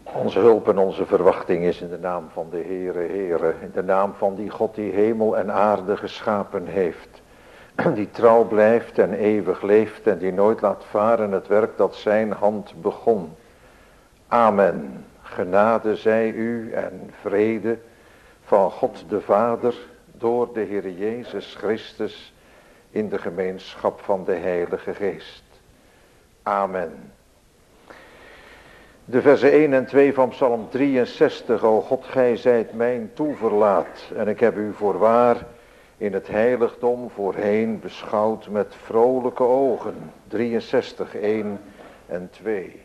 Onze hulp en onze verwachting is in de naam van de Heere, in de naam van die God die hemel en aarde geschapen heeft. Die trouw blijft en eeuwig leeft en die nooit laat varen het werk dat zijn hand begon. Amen. Genade zij u en vrede van God de Vader door de Heer Jezus Christus in de gemeenschap van de Heilige Geest. Amen. De versen 1 en 2 van Psalm 63. O God, gij zijt mijn toeverlaat en ik heb u voorwaar in het heiligdom voorheen beschouwd met vrolijke ogen. 63, 1 en 2.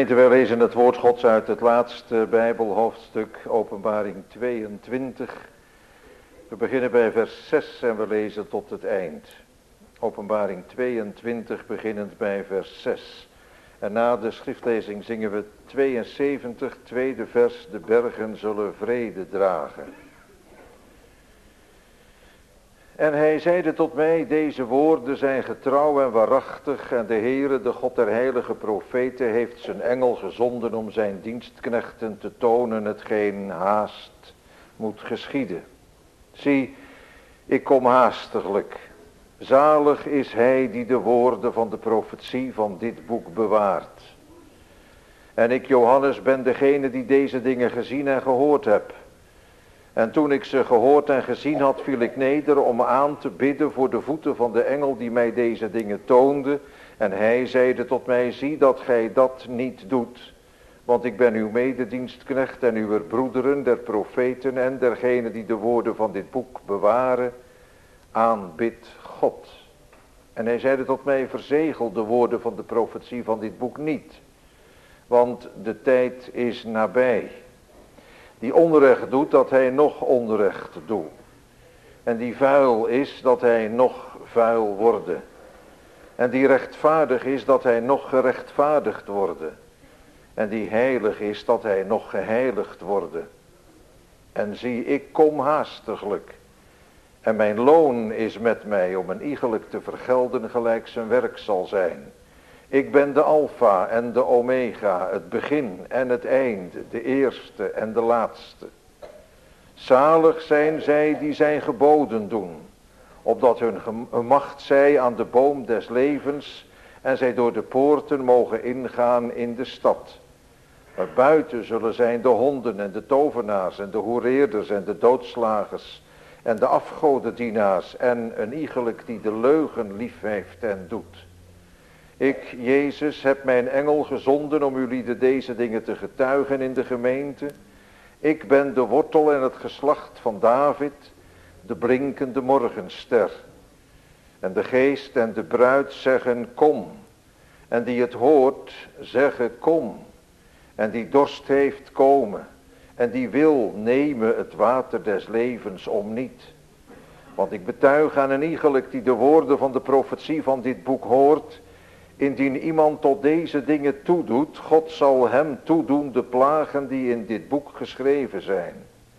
Gemeente, wij lezen het woord Gods uit het laatste Bijbelhoofdstuk, Openbaring 22. We beginnen bij vers 6 en we lezen tot het eind. Openbaring 22, beginnend bij vers 6. En na de schriftlezing zingen we 72, tweede vers, de bergen zullen vrede dragen. En hij zeide tot mij, deze woorden zijn getrouw en waarachtig, en de Heere, de God der heilige profeten, heeft zijn engel gezonden om zijn dienstknechten te tonen hetgeen haast moet geschieden. Zie, ik kom haastiglijk. Zalig is hij die de woorden van de profetie van dit boek bewaart. En ik, Johannes, ben degene die deze dingen gezien en gehoord heb. En toen ik ze gehoord en gezien had, viel ik neder om aan te bidden voor de voeten van de engel die mij deze dingen toonde. En hij zeide tot mij, zie dat gij dat niet doet. Want ik ben uw mededienstknecht en uw broederen, der profeten en dergenen die de woorden van dit boek bewaren, aanbid God. En hij zeide tot mij, verzegel de woorden van de profetie van dit boek niet. Want de tijd is nabij. Die onrecht doet, dat hij nog onrecht doet. En die vuil is, dat hij nog vuil worden. En die rechtvaardig is, dat hij nog gerechtvaardigd worden. En die heilig is, dat hij nog geheiligd worden. En zie, ik kom haastiglijk. En mijn loon is met mij om een iegelijk te vergelden gelijk zijn werk zal zijn. Ik ben de Alpha en de Omega, het begin en het eind, de eerste en de laatste. Zalig zijn zij die zijn geboden doen, opdat hun macht zij aan de boom des levens en zij door de poorten mogen ingaan in de stad. Maar buiten zullen zijn de honden en de tovenaars en de hoereerders en de doodslagers en de afgodendienaars en een iegelijk die de leugen lief heeft en doet. Ik, Jezus, heb mijn engel gezonden om jullie deze dingen te getuigen in de gemeente. Ik ben de wortel en het geslacht van David, de blinkende morgenster. En de geest en de bruid zeggen, kom. En die het hoort, zeggen, kom. En die dorst heeft, komen. En die wil, nemen het water des levens om niet. Want ik betuig aan een iegelijk die de woorden van de profetie van dit boek hoort. Indien iemand tot deze dingen toedoet, God zal hem toedoen de plagen die in dit boek geschreven zijn.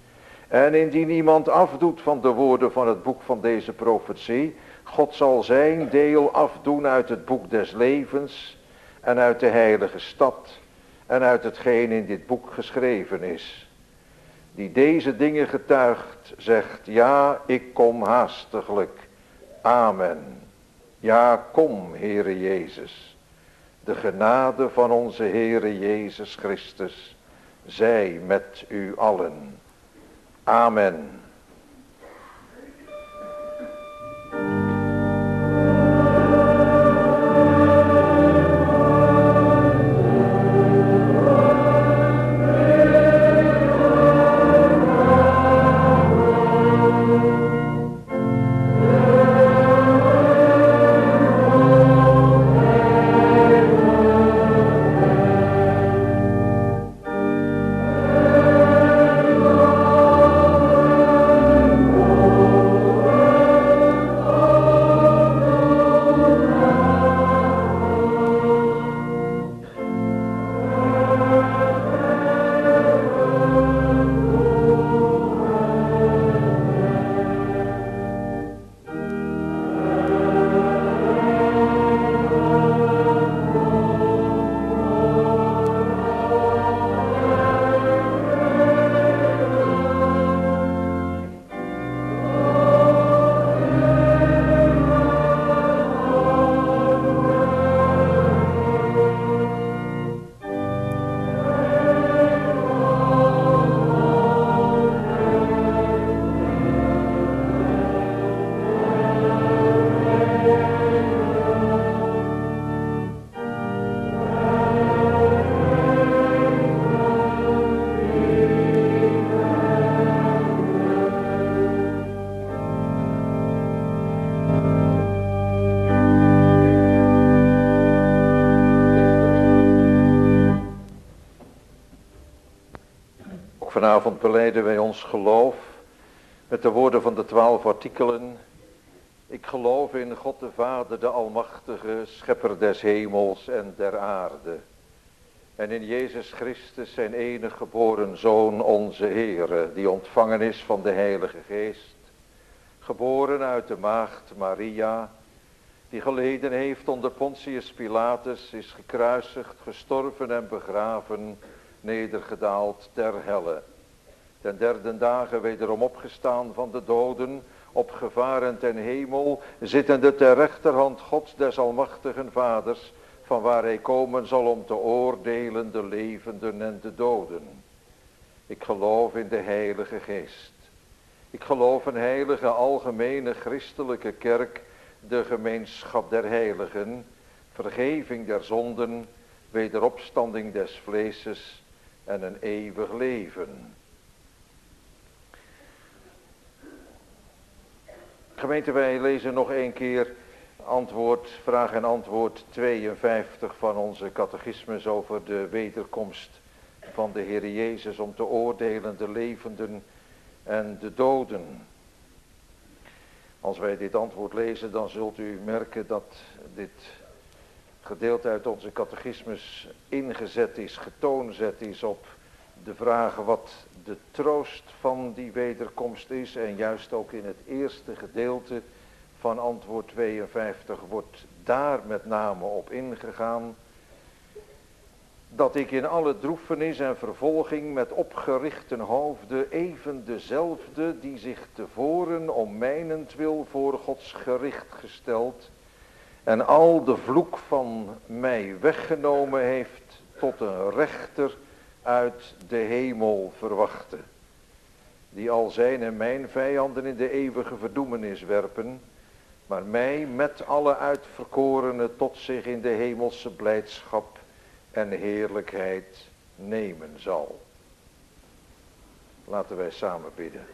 En indien iemand afdoet van de woorden van het boek van deze profetie, God zal zijn deel afdoen uit het boek des levens en uit de heilige stad en uit hetgeen in dit boek geschreven is. Die deze dingen getuigt, zegt, ja, ik kom haastiglijk. Amen. Ja, kom, Heere Jezus. De genade van onze Heere Jezus Christus zij met u allen. Amen. vanavond belijden wij ons geloof met de woorden van de 12 artikelen. Ik geloof in God de Vader, de Almachtige, Schepper des hemels en der aarde. En in Jezus Christus, zijn enige geboren Zoon, onze Heere, die ontvangen is van de Heilige Geest. Geboren uit de maagd Maria, die geleden heeft onder Pontius Pilatus, is gekruisigd, gestorven en begraven, nedergedaald ter helle. Ten derde dagen wederom opgestaan van de doden, opgevaren ten hemel, zittende ter rechterhand Gods des almachtigen Vaders, van waar hij komen zal om te oordelen de levenden en de doden. Ik geloof in de Heilige Geest. Ik geloof een heilige, algemene, christelijke kerk, de gemeenschap der heiligen, vergeving der zonden, wederopstanding des vleeses en een eeuwig leven. Gemeente, wij lezen nog een keer vraag en antwoord 52 van onze catechismus over de wederkomst van de Heer Jezus om te oordelen de levenden en de doden. Als wij dit antwoord lezen, dan zult u merken dat dit gedeelte uit onze catechismus ingezet is, getoonzet is op de vraag wat de troost van die wederkomst is. En juist ook in het eerste gedeelte van antwoord 52 wordt daar met name op ingegaan. Dat ik in alle droefenis en vervolging met opgerichte hoofden even dezelfde die zich tevoren om mijnentwil voor Gods gericht gesteld en al de vloek van mij weggenomen heeft tot een rechter uit de hemel verwachte, die al zijn en mijn vijanden in de eeuwige verdoemenis werpen, maar mij met alle uitverkorenen tot zich in de hemelse blijdschap en heerlijkheid nemen zal. Laten wij samen bidden.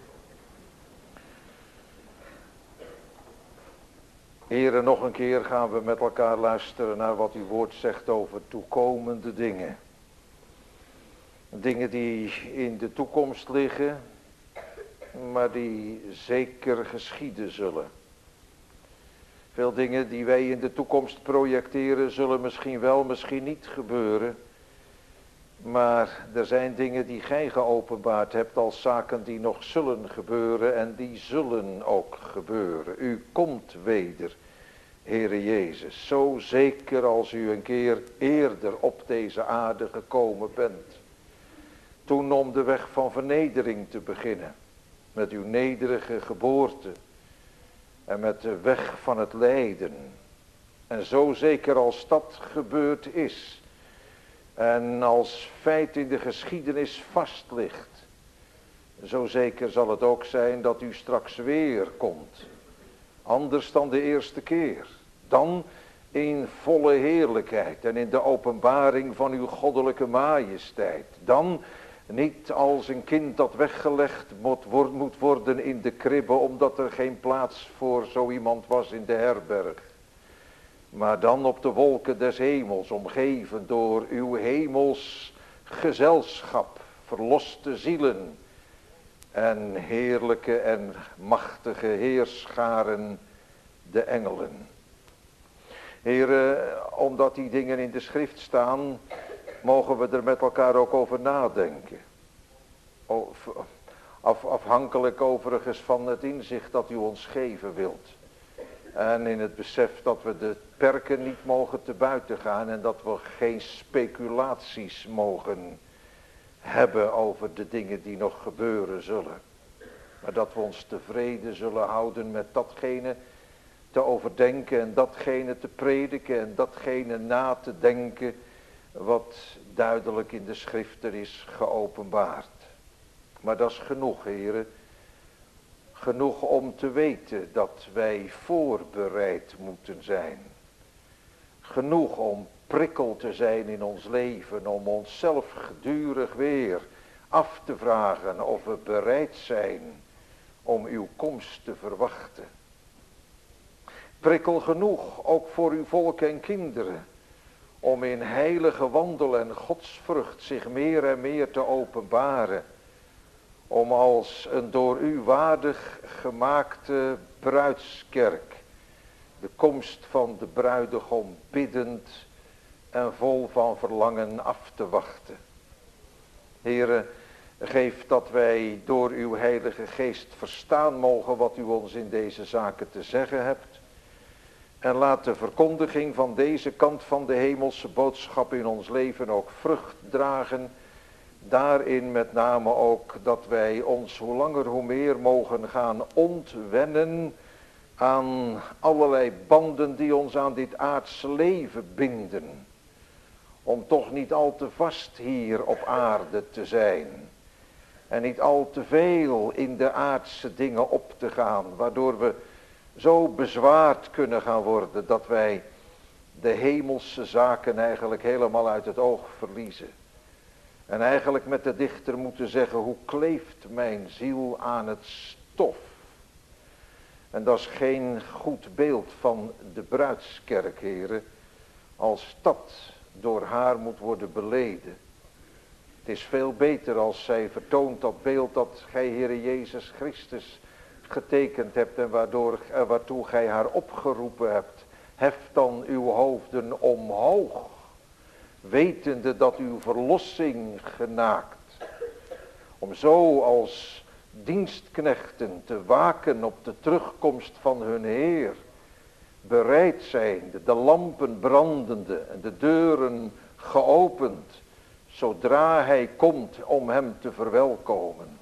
Here, nog een keer gaan we met elkaar luisteren naar wat uw woord zegt over toekomende dingen. Dingen die in de toekomst liggen, maar die zeker geschieden zullen. Veel dingen die wij in de toekomst projecteren zullen misschien wel, misschien niet gebeuren. Maar er zijn dingen die gij geopenbaard hebt als zaken die nog zullen gebeuren en die zullen ook gebeuren. U komt weder, Heere Jezus, zo zeker als u een keer eerder op deze aarde gekomen bent. Toen om de weg van vernedering te beginnen, met uw nederige geboorte en met de weg van het lijden. En zo zeker als dat gebeurd is en als feit in de geschiedenis vast ligt, zo zeker zal het ook zijn dat u straks weer komt. Anders dan de eerste keer. Dan in volle heerlijkheid en in de openbaring van uw goddelijke majesteit. Dan niet als een kind dat weggelegd moet worden in de kribbe, omdat er geen plaats voor zo iemand was in de herberg. Maar dan op de wolken des hemels, omgeven door uw hemels gezelschap, verloste zielen en heerlijke en machtige heerscharen, de engelen. Heren, omdat die dingen in de schrift staan, mogen we er met elkaar ook over nadenken. Afhankelijk overigens van het inzicht dat u ons geven wilt. En in het besef dat we de perken niet mogen te buiten gaan en dat we geen speculaties mogen hebben over de dingen die nog gebeuren zullen. Maar dat we ons tevreden zullen houden met datgene te overdenken en datgene te prediken en datgene na te denken wat duidelijk in de schriften is geopenbaard. Maar dat is genoeg, heren. Genoeg om te weten dat wij voorbereid moeten zijn. Genoeg om prikkel te zijn in ons leven, om onszelf gedurig weer af te vragen of we bereid zijn om uw komst te verwachten. Prikkel genoeg, ook voor uw volk en kinderen, om in heilige wandel en godsvrucht zich meer en meer te openbaren om als een door u waardig gemaakte bruidskerk de komst van de bruidegom biddend en vol van verlangen af te wachten. Heere, geef dat wij door uw heilige geest verstaan mogen wat u ons in deze zaken te zeggen hebt. En laat de verkondiging van deze kant van de hemelse boodschap in ons leven ook vrucht dragen. Daarin met name ook dat wij ons hoe langer hoe meer mogen gaan ontwennen aan allerlei banden die ons aan dit aardse leven binden. Om toch niet al te vast hier op aarde te zijn. En niet al te veel in de aardse dingen op te gaan. Waardoor we zo bezwaard kunnen gaan worden dat wij de hemelse zaken eigenlijk helemaal uit het oog verliezen. En eigenlijk met de dichter moeten zeggen, hoe kleeft mijn ziel aan het stof. En dat is geen goed beeld van de bruidskerk, heren, als dat door haar moet worden beleden. Het is veel beter als zij vertoont dat beeld dat gij, Heere Jezus Christus, getekend hebt en waartoe gij haar opgeroepen hebt. Hef dan uw hoofden omhoog, wetende dat uw verlossing genaakt. Om zo als dienstknechten te waken op de terugkomst van hun Heer. Bereid zijnde, de lampen brandende en de deuren geopend. Zodra hij komt om hem te verwelkomen.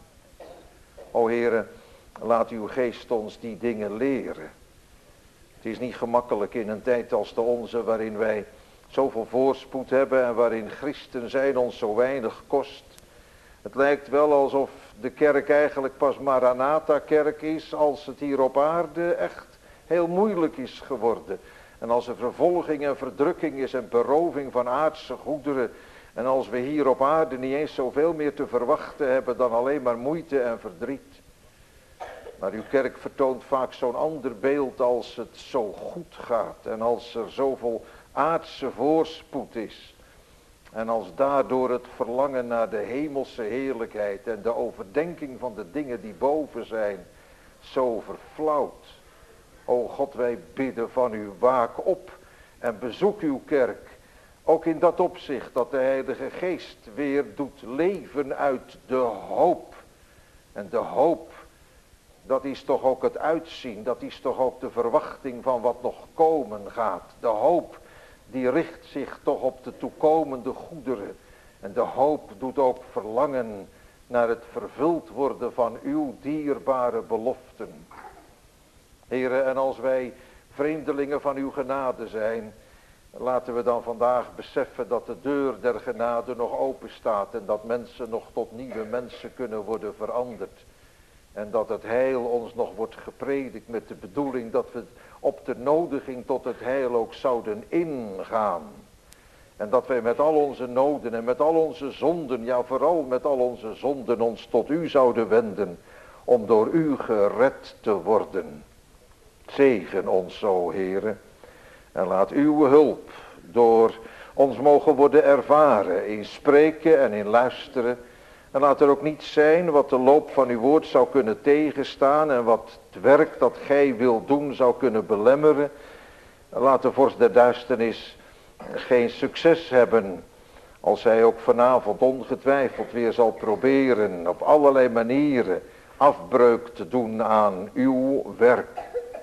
O Heere, laat uw geest ons die dingen leren. Het is niet gemakkelijk in een tijd als de onze waarin wij zoveel voorspoed hebben en waarin christen zijn ons zo weinig kost. Het lijkt wel alsof de kerk eigenlijk pas Maranatha-kerk is als het hier op aarde echt heel moeilijk is geworden. En als er vervolging en verdrukking is en beroving van aardse goederen. En als we hier op aarde niet eens zoveel meer te verwachten hebben dan alleen maar moeite en verdriet. Maar uw kerk vertoont vaak zo'n ander beeld als het zo goed gaat. En als er zoveel aardse voorspoed is. En als daardoor het verlangen naar de hemelse heerlijkheid en de overdenking van de dingen die boven zijn zo verflauwt. O God, wij bidden van u, waak op en bezoek uw kerk. Ook in dat opzicht dat de Heilige Geest weer doet leven uit de hoop. En de hoop, dat is toch ook het uitzien, dat is toch ook de verwachting van wat nog komen gaat. De hoop, die richt zich toch op de toekomende goederen. En de hoop doet ook verlangen naar het vervuld worden van uw dierbare beloften. Heren, en als wij vreemdelingen van uw genade zijn, laten we dan vandaag beseffen dat de deur der genade nog open staat en dat mensen nog tot nieuwe mensen kunnen worden veranderd. En dat het heil ons nog wordt gepredikt met de bedoeling dat we op de nodiging tot het heil ook zouden ingaan. En dat wij met al onze noden en met al onze zonden, ja vooral met al onze zonden, ons tot u zouden wenden. Om door u gered te worden. Zegen ons zo, Heere. En laat uw hulp door ons mogen worden ervaren in spreken en in luisteren. En laat er ook niet zijn wat de loop van uw woord zou kunnen tegenstaan en wat het werk dat gij wilt doen zou kunnen belemmeren. Laat de vorst der duisternis geen succes hebben als hij ook vanavond ongetwijfeld weer zal proberen op allerlei manieren afbreuk te doen aan uw werk.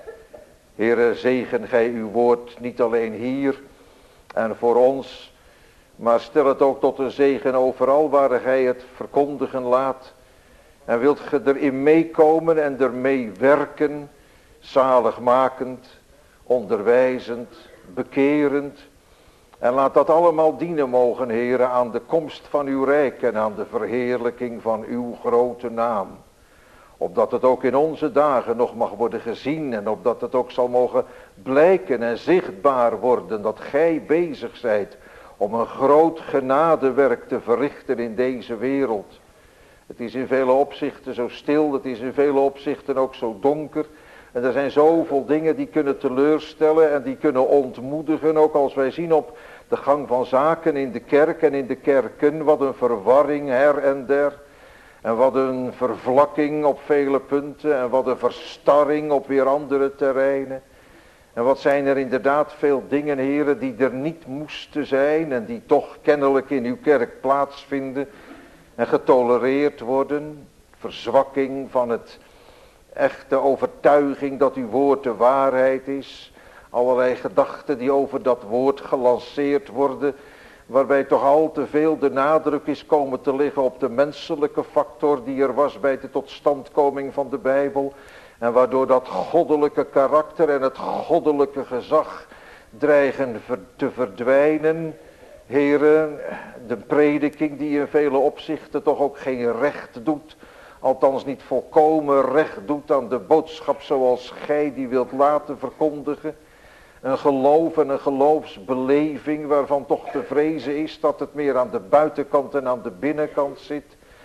Heere, zegen gij uw woord niet alleen hier en voor ons, maar stel het ook tot een zegen overal waar gij het verkondigen laat. En wilt ge erin meekomen en ermee werken, zaligmakend, onderwijzend, bekerend. En laat dat allemaal dienen mogen, Heere, aan de komst van uw rijk en aan de verheerlijking van uw grote naam. Opdat het ook in onze dagen nog mag worden gezien en opdat het ook zal mogen blijken en zichtbaar worden dat gij bezig zijt om een groot genadewerk te verrichten in deze wereld. Het is in vele opzichten zo stil, het is in vele opzichten ook zo donker. En er zijn zoveel dingen die kunnen teleurstellen en die kunnen ontmoedigen. Ook als wij zien op de gang van zaken in de kerk en in de kerken, wat een verwarring her en der. En wat een vervlakking op vele punten. En wat een verstarring op weer andere terreinen. En wat zijn er inderdaad veel dingen, heren, die er niet moesten zijn. En die toch kennelijk in uw kerk plaatsvinden. En getolereerd worden. Verzwakking van het echte overtuiging dat uw woord de waarheid is. Allerlei gedachten die over dat woord gelanceerd worden. Waarbij toch al te veel de nadruk is komen te liggen op de menselijke factor die er was bij de totstandkoming van de Bijbel. En waardoor dat goddelijke karakter en het goddelijke gezag dreigen te verdwijnen. Heren, de prediking die in vele opzichten toch ook geen recht doet. Althans niet volkomen recht doet aan de boodschap zoals gij die wilt laten verkondigen. Een geloof en een geloofsbeleving waarvan toch te vrezen is dat het meer aan de buitenkant en aan de binnenkant zit.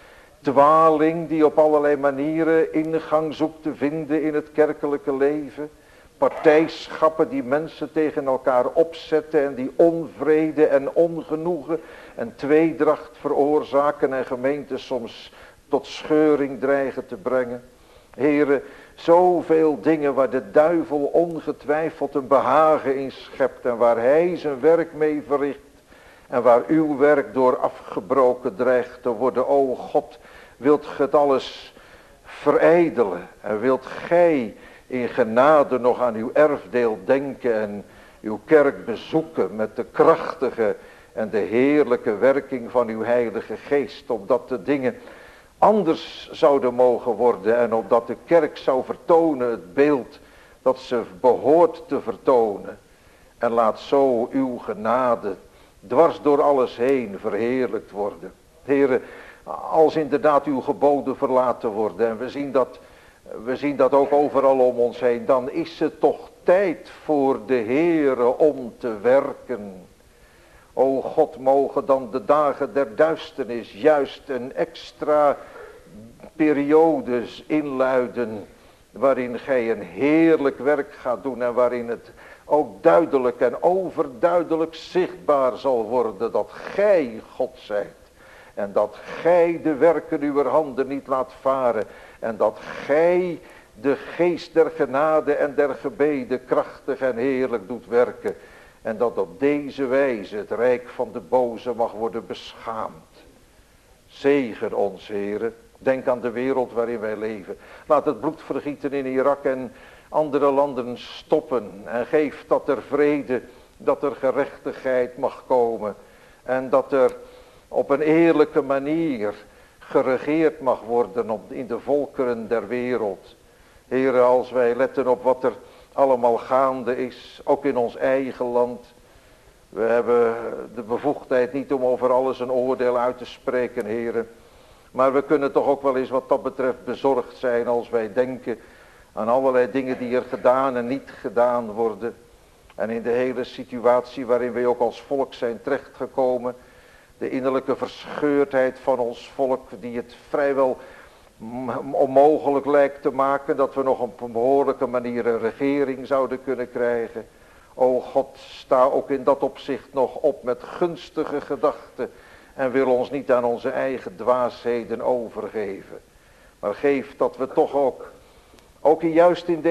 Dwaling die op allerlei manieren ingang zoekt te vinden in het kerkelijke leven. Partijschappen die mensen tegen elkaar opzetten en die onvrede en ongenoegen en tweedracht veroorzaken en gemeentes soms tot scheuring dreigen te brengen. Heren, zoveel dingen waar de duivel ongetwijfeld een behagen in schept en waar hij zijn werk mee verricht. En waar uw werk door afgebroken dreigt te worden. O God, wilt ge het alles verijdelen en wilt gij in genade nog aan uw erfdeel denken en uw kerk bezoeken met de krachtige en de heerlijke werking van uw heilige geest. Opdat de dingen anders zouden mogen worden en opdat de kerk zou vertonen het beeld dat ze behoort te vertonen. En laat zo uw genade dwars door alles heen verheerlijkt worden. Heren, als inderdaad uw geboden verlaten worden en we zien dat ook overal om ons heen, dan is het toch tijd voor de Heere om te werken. O God, mogen dan de dagen der duisternis juist een extra periodes inluiden waarin gij een heerlijk werk gaat doen en waarin het ook duidelijk en overduidelijk zichtbaar zal worden dat gij God zijt. En dat gij de werken uw handen niet laat varen. En dat gij de geest der genade en der gebeden krachtig en heerlijk doet werken. En dat op deze wijze het rijk van de boze mag worden beschaamd. Zegen ons, Heere. Denk aan de wereld waarin wij leven. Laat het bloedvergieten in Irak en andere landen stoppen. En geef dat er vrede, dat er gerechtigheid mag komen. En dat er op een eerlijke manier geregeerd mag worden in de volkeren der wereld. Heere, als wij letten op wat er allemaal gaande is, ook in ons eigen land. We hebben de bevoegdheid niet om over alles een oordeel uit te spreken, Heere. Maar we kunnen toch ook wel eens wat dat betreft bezorgd zijn als wij denken aan allerlei dingen die er gedaan en niet gedaan worden. En in de hele situatie waarin wij ook als volk zijn terechtgekomen. De innerlijke verscheurdheid van ons volk die het vrijwel onmogelijk lijkt te maken dat we nog op een behoorlijke manier een regering zouden kunnen krijgen. O God, sta ook in dat opzicht nog op met gunstige gedachten en wil ons niet aan onze eigen dwaasheden overgeven. Maar geef dat we toch ook juist in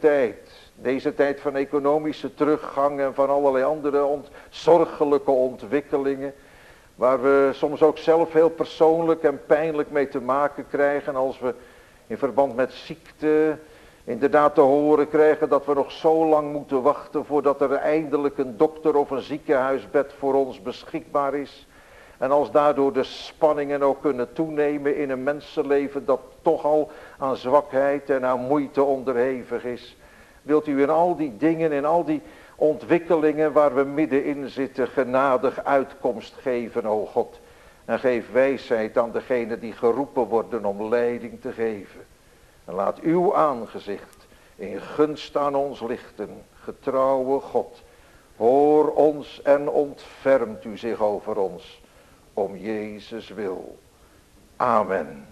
deze tijd van economische teruggang en van allerlei andere zorgelijke ontwikkelingen, waar we soms ook zelf heel persoonlijk en pijnlijk mee te maken krijgen als we in verband met ziekte inderdaad te horen krijgen dat we nog zo lang moeten wachten voordat er eindelijk een dokter of een ziekenhuisbed voor ons beschikbaar is. En als daardoor de spanningen ook kunnen toenemen in een mensenleven dat toch al aan zwakheid en aan moeite onderhevig is. Wilt u in al die dingen, in al die ontwikkelingen waar we middenin zitten, genadig uitkomst geven, o God. En geef wijsheid aan degenen die geroepen worden om leiding te geven. En laat uw aangezicht in gunst aan ons lichten, getrouwe God. Hoor ons en ontfermt u zich over ons, om Jezus wil. Amen.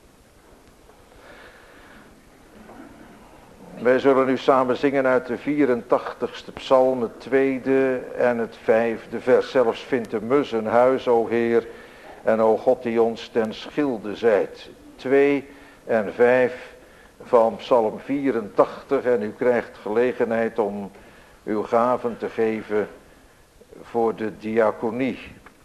Wij zullen nu samen zingen uit de 84ste psalm, het 2e en het 5e vers. Zelfs vindt de mus een huis, o Heer, en o God die ons ten schilde zijt. 2 en 5 van Psalm 84 en u krijgt gelegenheid om uw gaven te geven voor de diaconie.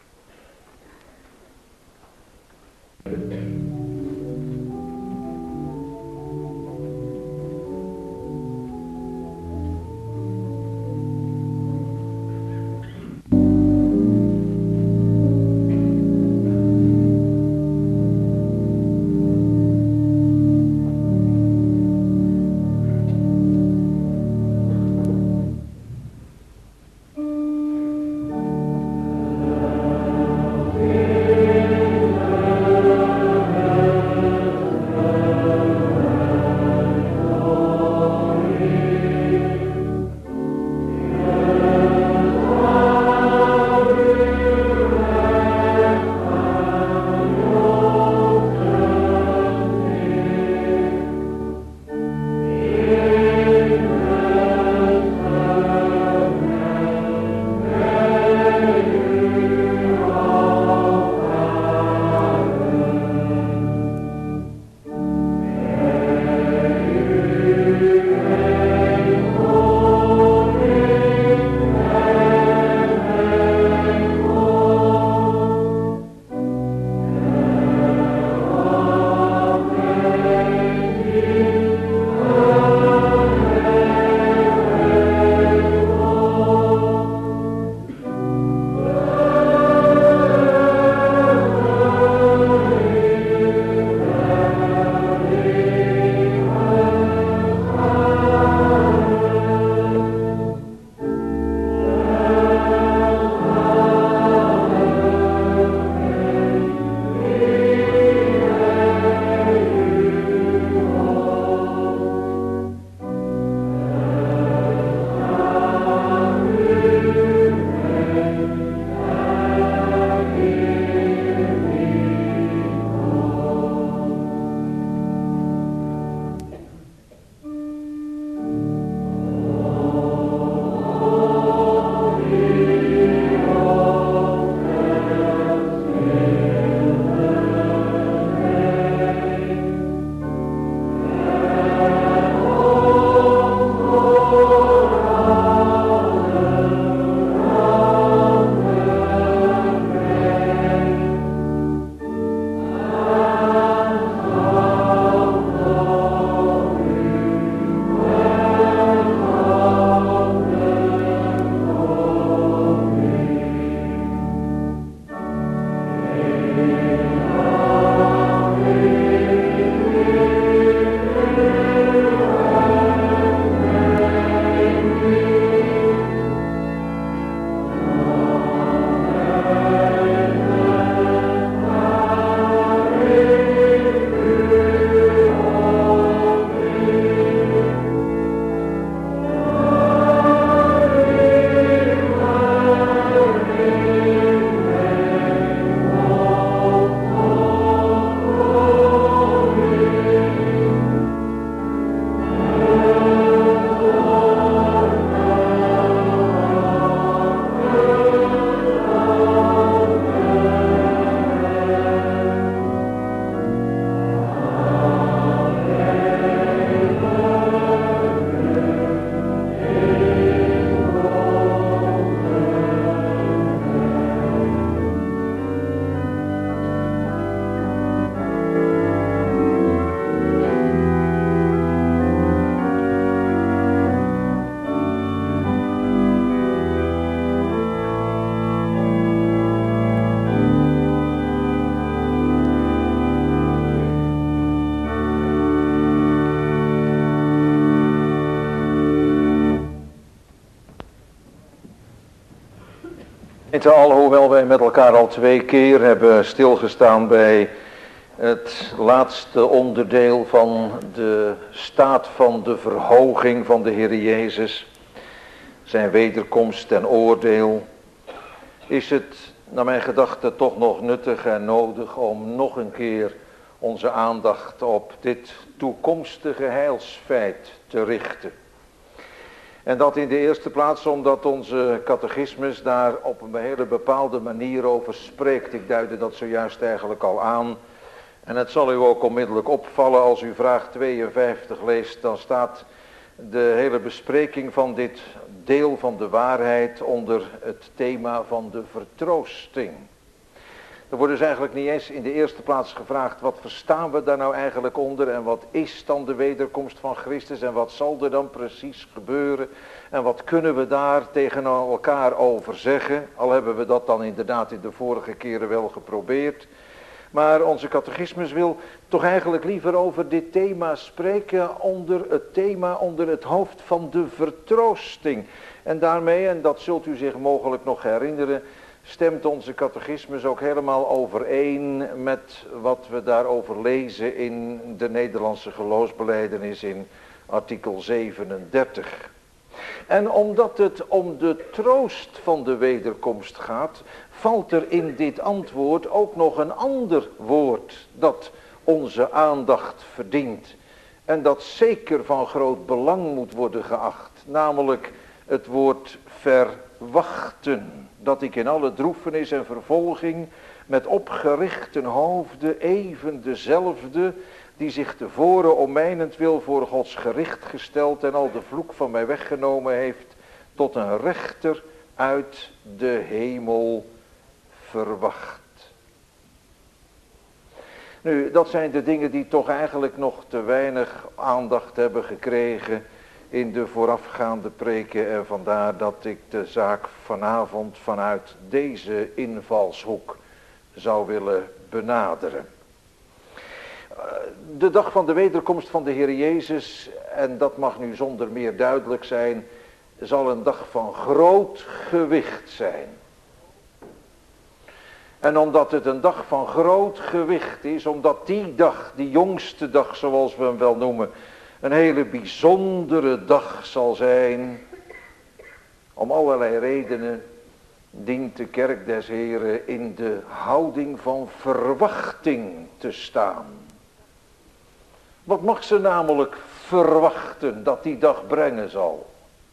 Alhoewel wij met elkaar al 2 keer hebben stilgestaan bij het laatste onderdeel van de staat van de verhoging van de Heer Jezus, zijn wederkomst en oordeel, is het naar mijn gedachte toch nog nuttig en nodig om nog een keer onze aandacht op dit toekomstige heilsfeit te richten. En dat in de eerste plaats omdat onze catechismus daar op een hele bepaalde manier over spreekt. Ik duidde dat zojuist eigenlijk al aan. En het zal u ook onmiddellijk opvallen als u vraag 52 leest, dan staat de hele bespreking van dit deel van de waarheid onder het thema van de vertroosting. Er wordt dus eigenlijk niet eens in de eerste plaats gevraagd, wat verstaan we daar nou eigenlijk onder en wat is dan de wederkomst van Christus en wat zal er dan precies gebeuren en wat kunnen we daar tegen elkaar over zeggen, al hebben we dat dan inderdaad in de vorige keren wel geprobeerd. Maar onze catechismus wil toch eigenlijk liever over dit thema spreken onder het hoofd van de vertroosting. En daarmee, en dat zult u zich mogelijk nog herinneren, stemt onze catechismus ook helemaal overeen met wat we daarover lezen in de Nederlandse geloofsbelijdenis in artikel 37. En omdat het om de troost van de wederkomst gaat, valt er in dit antwoord ook nog een ander woord dat onze aandacht verdient. En dat zeker van groot belang moet worden geacht, namelijk het woord verwachten. Dat ik in alle droefenis en vervolging met opgerichte hoofden even dezelfde die zich tevoren om mijnentwil voor Gods gericht gesteld en al de vloek van mij weggenomen heeft, tot een rechter uit de hemel verwacht. Nu, dat zijn de dingen die toch eigenlijk nog te weinig aandacht hebben gekregen in de voorafgaande preken en vandaar dat ik de zaak vanavond vanuit deze invalshoek zou willen benaderen. De dag van de wederkomst van de Heer Jezus, en dat mag nu zonder meer duidelijk zijn, zal een dag van groot gewicht zijn. En omdat het een dag van groot gewicht is, omdat die dag, die jongste dag zoals we hem wel noemen, een hele bijzondere dag zal zijn, om allerlei redenen dient de kerk des Heren in de houding van verwachting te staan. Wat mag ze namelijk verwachten dat die dag brengen zal?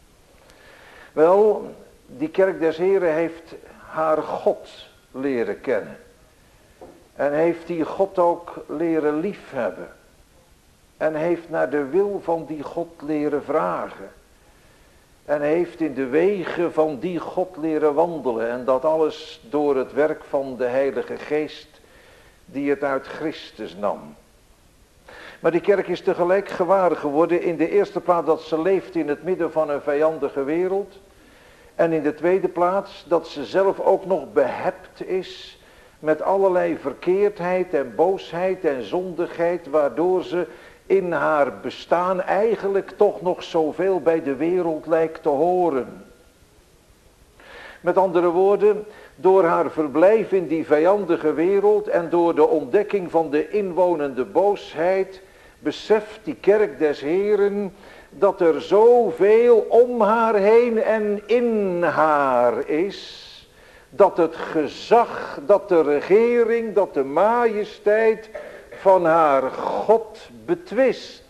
Wel, die kerk des Heren heeft haar God leren kennen. En heeft die God ook leren liefhebben. En heeft naar de wil van die God leren vragen. En heeft in de wegen van die God leren wandelen. En dat alles door het werk van de Heilige Geest die het uit Christus nam. Maar die kerk is tegelijk gewaar geworden in de eerste plaats dat ze leeft in het midden van een vijandige wereld. En in de tweede plaats dat ze zelf ook nog behept is met allerlei verkeerdheid en boosheid en zondigheid, waardoor ze in haar bestaan eigenlijk toch nog zoveel bij de wereld lijkt te horen. Met andere woorden, door haar verblijf in die vijandige wereld en door de ontdekking van de inwonende boosheid, beseft die kerk des Heren dat er zoveel om haar heen en in haar is, dat het gezag, dat de regering, dat de majesteit van haar God betwist.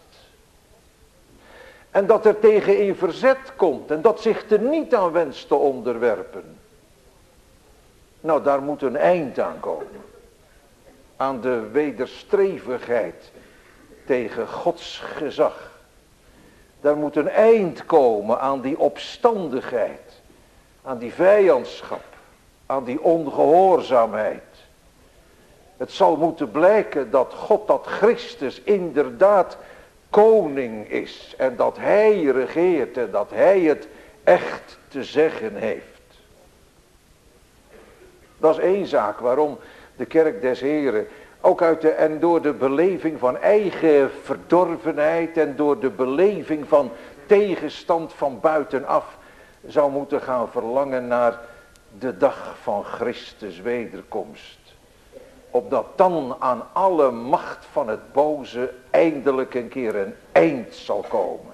En dat er tegen in verzet komt en dat zich er niet aan wenst te onderwerpen. Nou, daar moet een eind aan komen. Aan de wederstrevigheid tegen Gods gezag. Daar moet een eind komen aan die opstandigheid, aan die vijandschap, aan die ongehoorzaamheid. Het zal moeten blijken dat God, dat Christus inderdaad koning is en dat hij regeert en dat hij het echt te zeggen heeft. Dat is één zaak waarom de kerk des Heren ook en door de beleving van eigen verdorvenheid en door de beleving van tegenstand van buitenaf zou moeten gaan verlangen naar de dag van Christus wederkomst. Opdat dan aan alle macht van het boze eindelijk een keer een eind zal komen.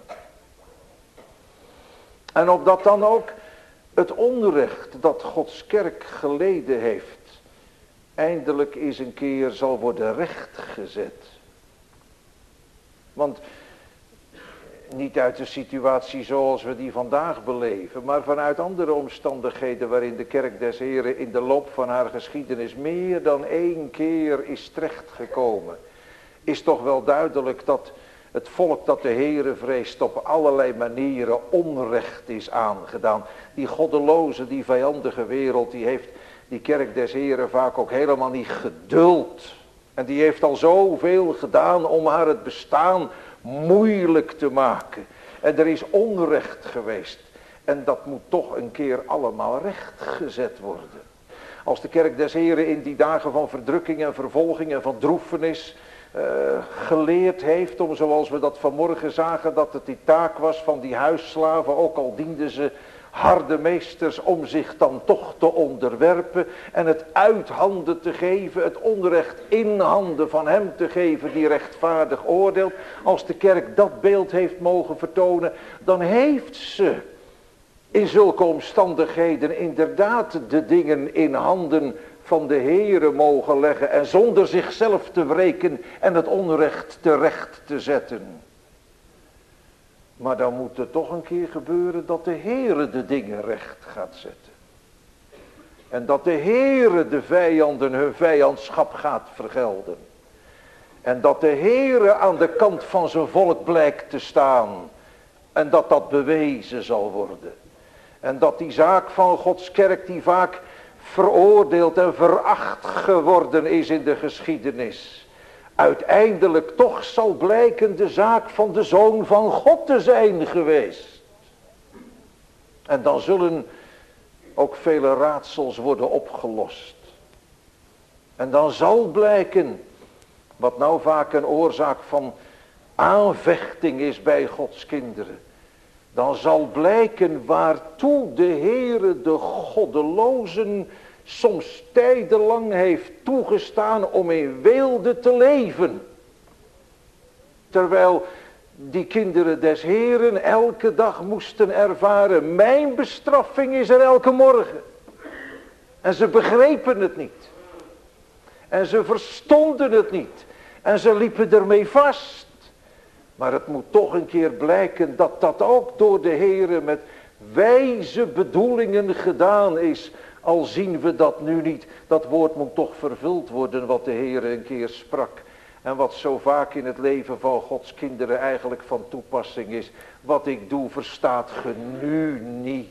En opdat dan ook het onrecht dat Gods kerk geleden heeft eindelijk eens een keer zal worden rechtgezet. Want Niet uit de situatie zoals we die vandaag beleven, maar vanuit andere omstandigheden waarin de kerk des Heren in de loop van haar geschiedenis meer dan 1 keer is terechtgekomen. Is toch wel duidelijk dat het volk dat de Heere vreest op allerlei manieren onrecht is aangedaan. Die goddeloze, die vijandige wereld, die heeft die kerk des Heren vaak ook helemaal niet geduld. En die heeft al zoveel gedaan om haar het bestaan moeilijk te maken. En er is onrecht geweest. En dat moet toch een keer allemaal rechtgezet worden. Als de kerk des Heren in die dagen van verdrukking en vervolging en van droefenis geleerd heeft om, zoals we dat vanmorgen zagen, dat het die taak was van die huisslaven, ook al dienden ze harde meesters, om zich dan toch te onderwerpen en het uit handen te geven, het onrecht in handen van hem te geven die rechtvaardig oordeelt. Als de kerk dat beeld heeft mogen vertonen, dan heeft ze in zulke omstandigheden inderdaad de dingen in handen van de Heere mogen leggen en zonder zichzelf te wreken en het onrecht terecht te zetten. Maar dan moet het toch een keer gebeuren dat de Heere de dingen recht gaat zetten. En dat de Heere de vijanden hun vijandschap gaat vergelden. En dat de Heere aan de kant van zijn volk blijkt te staan. En dat dat bewezen zal worden. En dat die zaak van Gods kerk die vaak veroordeeld en veracht geworden is in de geschiedenis, uiteindelijk toch zal blijken de zaak van de Zoon van God te zijn geweest. En dan zullen ook vele raadsels worden opgelost. En dan zal blijken, wat nou vaak een oorzaak van aanvechting is bij Gods kinderen, dan zal blijken waartoe de Heere de goddelozen soms tijdenlang heeft toegestaan om in weelde te leven. Terwijl die kinderen des Heeren elke dag moesten ervaren, mijn bestraffing is er elke morgen. En ze begrepen het niet. En ze verstonden het niet. En ze liepen ermee vast. Maar het moet toch een keer blijken dat dat ook door de Heere met wijze bedoelingen gedaan is. Al zien we dat nu niet. Dat woord moet toch vervuld worden wat de Heere een keer sprak. En wat zo vaak in het leven van Gods kinderen eigenlijk van toepassing is. Wat ik doe verstaat ge nu niet.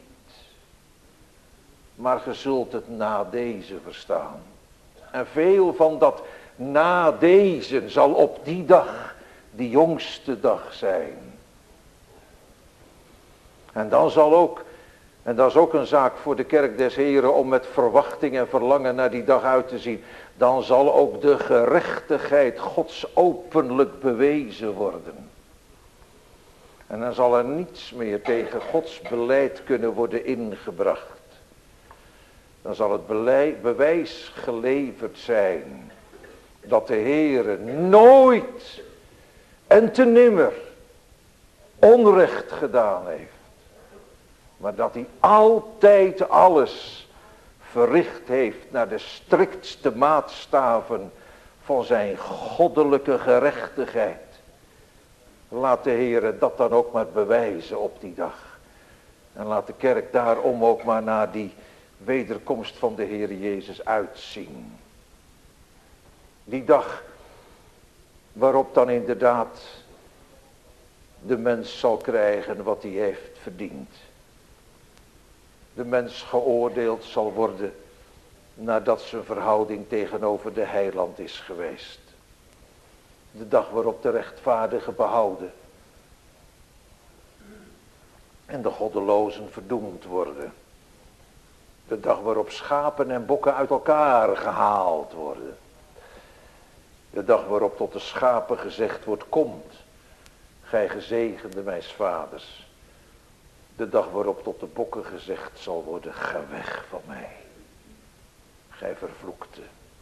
Maar ge zult het na deze verstaan. En veel van dat na deze zal op die dag die jongste dag zijn. En dan zal ook, en dat is ook een zaak voor de kerk des Heren om met verwachting en verlangen naar die dag uit te zien. Dan zal ook de gerechtigheid Gods openlijk bewezen worden. En dan zal er niets meer tegen Gods beleid kunnen worden ingebracht. Dan zal het bewijs geleverd zijn dat de Heere nooit en te nimmer onrecht gedaan heeft. Maar dat hij altijd alles verricht heeft naar de striktste maatstaven van zijn goddelijke gerechtigheid. Laat de Heere dat dan ook maar bewijzen op die dag. En laat de kerk daarom ook maar naar die wederkomst van de Heere Jezus uitzien. Die dag waarop dan inderdaad de mens zal krijgen wat hij heeft verdiend. De mens geoordeeld zal worden nadat zijn verhouding tegenover de heiland is geweest. De dag waarop de rechtvaardigen behouden en de goddelozen verdoemd worden. De dag waarop schapen en bokken uit elkaar gehaald worden. De dag waarop tot de schapen gezegd wordt, komt, gij gezegende mijns vaders. De dag waarop tot de bokken gezegd zal worden, ga weg van mij, gij vervloekte.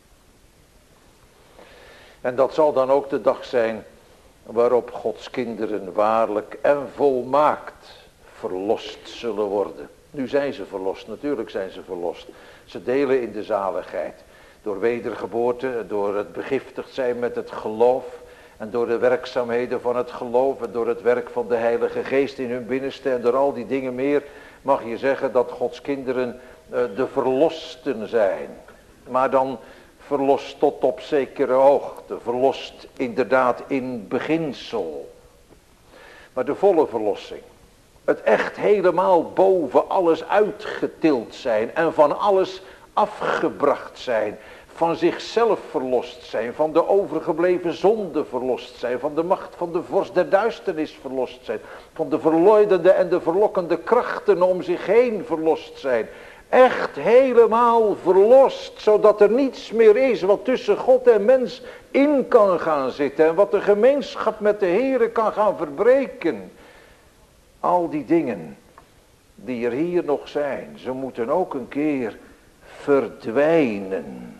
En dat zal dan ook de dag zijn waarop Gods kinderen waarlijk en volmaakt verlost zullen worden. Nu zijn ze verlost, natuurlijk zijn ze verlost. Ze delen in de zaligheid. Door wedergeboorte, door het begiftigd zijn met het geloof En door de werkzaamheden van het geloof en door het werk van de Heilige Geest in hun binnenste en door al die dingen meer, mag je zeggen dat Gods kinderen de verlosten zijn. Maar dan verlost tot op zekere hoogte, verlost inderdaad in beginsel. Maar de volle verlossing, het echt helemaal boven alles uitgetild zijn en van alles afgebracht zijn, van zichzelf verlost zijn, van de overgebleven zonde verlost zijn, van de macht van de vorst der duisternis verlost zijn, van de verloidende en de verlokkende krachten om zich heen verlost zijn. Echt helemaal verlost, zodat er niets meer is wat tussen God en mens in kan gaan zitten en wat de gemeenschap met de Heere kan gaan verbreken. Al die dingen die er hier nog zijn, ze moeten ook een keer verdwijnen.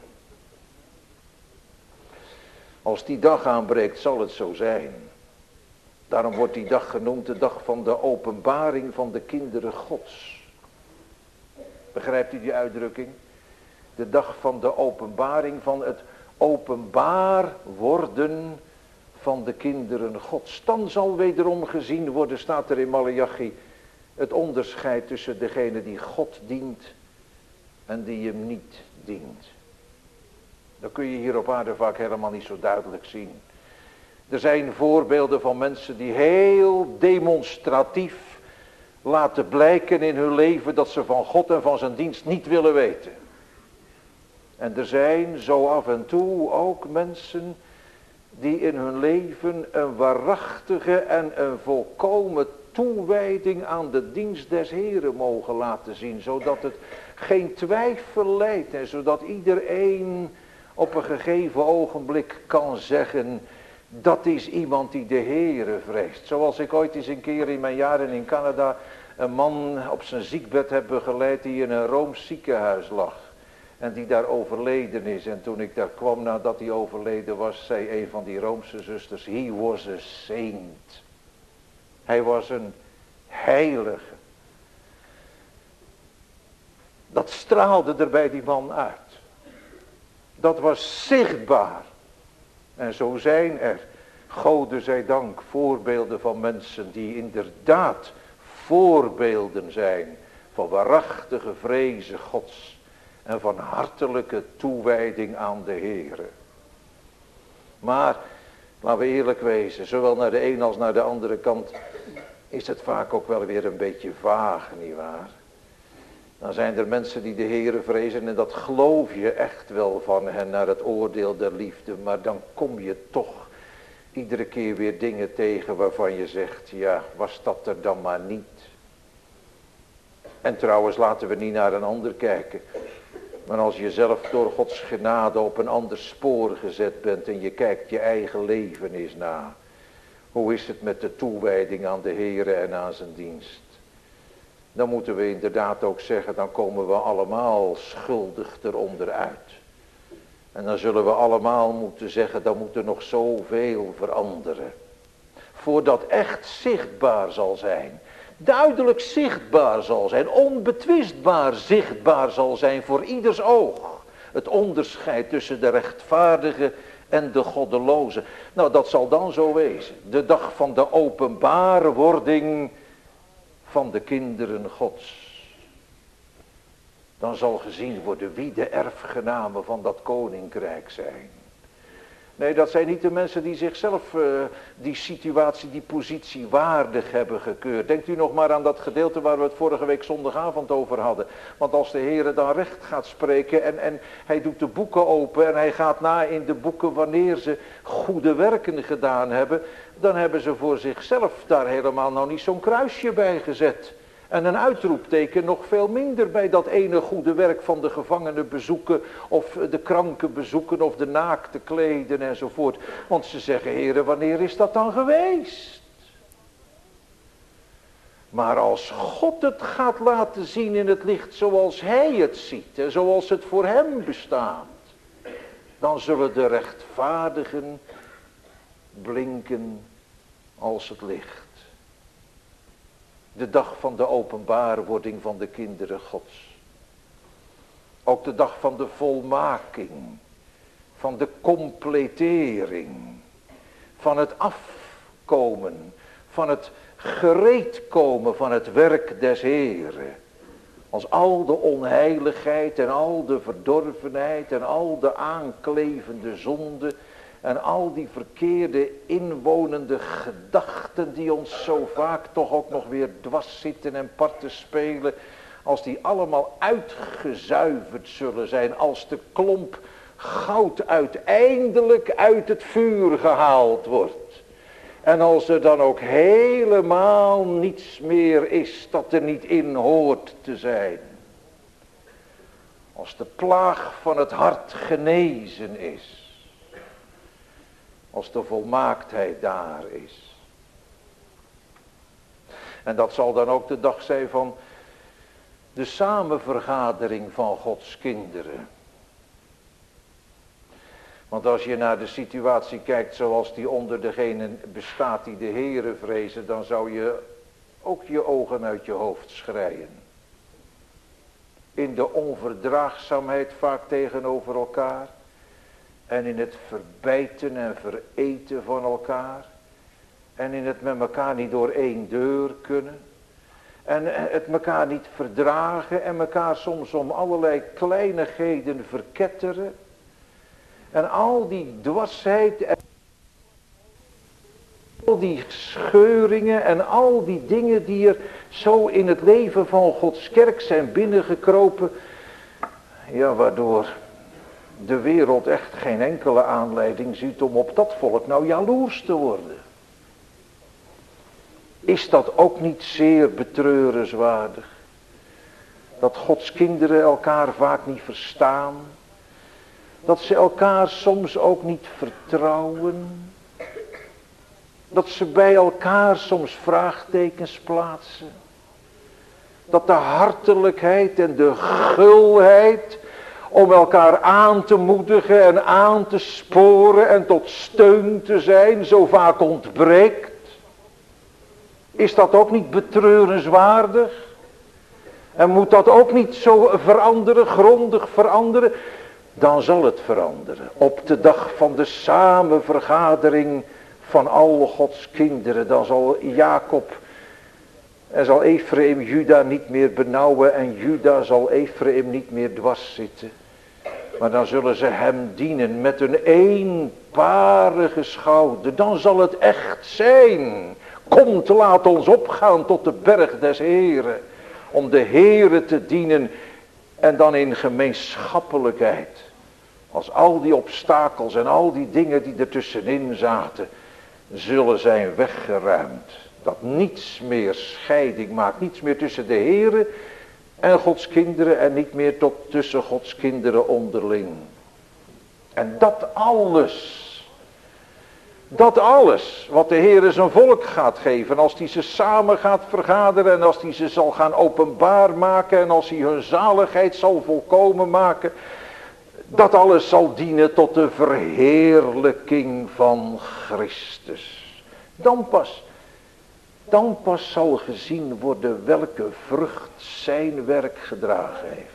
Als die dag aanbreekt zal het zo zijn. Daarom wordt die dag genoemd de dag van de openbaring van de kinderen Gods. Begrijpt u die uitdrukking? De dag van de openbaring, van het openbaar worden van de kinderen Gods. Dan zal wederom gezien worden, staat er in Maleachi, het onderscheid tussen degene die God dient en die hem niet dient. Dat kun je hier op aarde vaak helemaal niet zo duidelijk zien. Er zijn voorbeelden van mensen die heel demonstratief laten blijken in hun leven dat ze van God en van zijn dienst niet willen weten. En er zijn zo af en toe ook mensen die in hun leven een waarachtige en een volkomen toewijding aan de dienst des Heren mogen laten zien, zodat het geen twijfel leidt en zodat iedereen op een gegeven ogenblik kan zeggen, dat is iemand die de Heere vreest. Zoals ik ooit eens een keer in mijn jaren in Canada een man op zijn ziekbed heb begeleid die in een Rooms ziekenhuis lag. En die daar overleden is. En toen ik daar kwam nadat hij overleden was, zei een van die Roomse zusters, he was a saint. Hij was een heilige. Dat straalde er bij die man uit. Dat was zichtbaar. En zo zijn er, Gode zij dank, voorbeelden van mensen die inderdaad voorbeelden zijn van waarachtige vrezen Gods en van hartelijke toewijding aan de Heere. Maar, laten we eerlijk wezen, zowel naar de ene als naar de andere kant is het vaak ook wel weer een beetje vaag, nietwaar? Dan zijn er mensen die de Heere vrezen en dat geloof je echt wel van hen naar het oordeel der liefde. Maar dan kom je toch iedere keer weer dingen tegen waarvan je zegt, ja, was dat er dan maar niet. En trouwens, laten we niet naar een ander kijken. Maar als je zelf door Gods genade op een ander spoor gezet bent en je kijkt je eigen leven eens na. Hoe is het met de toewijding aan de Heere en aan zijn dienst? Dan moeten we inderdaad ook zeggen, dan komen we allemaal schuldig eronder uit. En dan zullen we allemaal moeten zeggen, dan moet er nog zoveel veranderen. Voordat echt zichtbaar zal zijn. Duidelijk zichtbaar zal zijn. Onbetwistbaar zichtbaar zal zijn voor ieders oog. Het onderscheid tussen de rechtvaardige en de goddeloze. Nou, dat zal dan zo wezen. De dag van de openbaarwording van de kinderen Gods. Dan zal gezien worden wie de erfgenamen van dat koninkrijk zijn. Nee, dat zijn niet de mensen die zichzelf die situatie, die positie waardig hebben gekeurd. Denkt u nog maar aan dat gedeelte waar we het vorige week zondagavond over hadden. Want als de Heere dan recht gaat spreken en hij doet de boeken open en hij gaat na in de boeken wanneer ze goede werken gedaan hebben, dan hebben ze voor zichzelf daar helemaal nou niet zo'n kruisje bij gezet. En een uitroepteken nog veel minder bij dat ene goede werk van de gevangenen bezoeken, of de kranken bezoeken, of de naakte kleden enzovoort. Want ze zeggen, Heere, wanneer is dat dan geweest? Maar als God het gaat laten zien in het licht zoals hij het ziet, en zoals het voor hem bestaat, dan zullen de rechtvaardigen blinken als het licht. De dag van de openbaarwording van de kinderen Gods. Ook de dag van de volmaking. Van de completering. van het afkomen, van het gereedkomen van het werk des Heeren. Als al de onheiligheid en al de verdorvenheid en al de aanklevende zonde en al die verkeerde inwonende gedachten die ons zo vaak toch ook nog weer dwars zitten en parten spelen. Als die allemaal uitgezuiverd zullen zijn, als de klomp goud uiteindelijk uit het vuur gehaald wordt. En als er dan ook helemaal niets meer is dat er niet in hoort te zijn. Als de plaag van het hart genezen is. Als de volmaaktheid daar is. En dat zal dan ook de dag zijn van de samenvergadering van Gods kinderen. Want als je naar de situatie kijkt zoals die onder degenen bestaat die de Heere vrezen, dan zou je ook je ogen uit je hoofd schreien. In de onverdraagzaamheid vaak tegenover elkaar. En in het verbijten en vereten van elkaar. En in het met elkaar niet door één deur kunnen. En het elkaar niet verdragen en elkaar soms om allerlei kleinigheden verketteren. En al die dwarsheid en al die scheuringen en al die dingen die er zo in het leven van Gods kerk zijn binnengekropen. Ja, waardoor de wereld echt geen enkele aanleiding ziet om op dat volk nou jaloers te worden. Is dat ook niet zeer betreurenswaardig? Dat Gods kinderen elkaar vaak niet verstaan. Dat ze elkaar soms ook niet vertrouwen. Dat ze bij elkaar soms vraagtekens plaatsen. Dat de hartelijkheid en de gulheid om elkaar aan te moedigen en aan te sporen en tot steun te zijn zo vaak ontbreekt. Is dat ook niet betreurenswaardig? En moet dat ook niet zo veranderen, grondig veranderen? Dan zal het veranderen. Op de dag van de samenvergadering van alle Gods kinderen. Dan zal Jacob en zal Ephraim Juda niet meer benauwen. En Juda zal Ephraim niet meer dwars zitten. Maar dan zullen ze hem dienen met een eenparige schouder. Dan zal het echt zijn. Komt, laat ons opgaan tot de berg des Heren. Om de Heren te dienen. En dan in gemeenschappelijkheid. Als al die obstakels en al die dingen die er tussenin zaten. Zullen zijn weggeruimd. Dat niets meer scheiding maakt. Niets meer tussen de Heren en Gods kinderen. En niet meer tot tussen Gods kinderen onderling. En dat alles. Dat alles wat de Heer zijn volk gaat geven. Als hij ze samen gaat vergaderen. En als hij ze zal gaan openbaar maken. En als hij hun zaligheid zal volkomen maken. Dat alles zal dienen tot de verheerlijking van Christus. Dan pas zal gezien worden welke vrucht zijn werk gedragen heeft.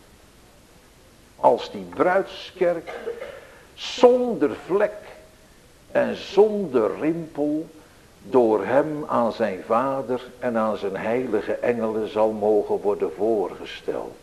Als die bruidskerk zonder vlek en zonder rimpel door hem aan zijn vader en aan zijn heilige engelen zal mogen worden voorgesteld.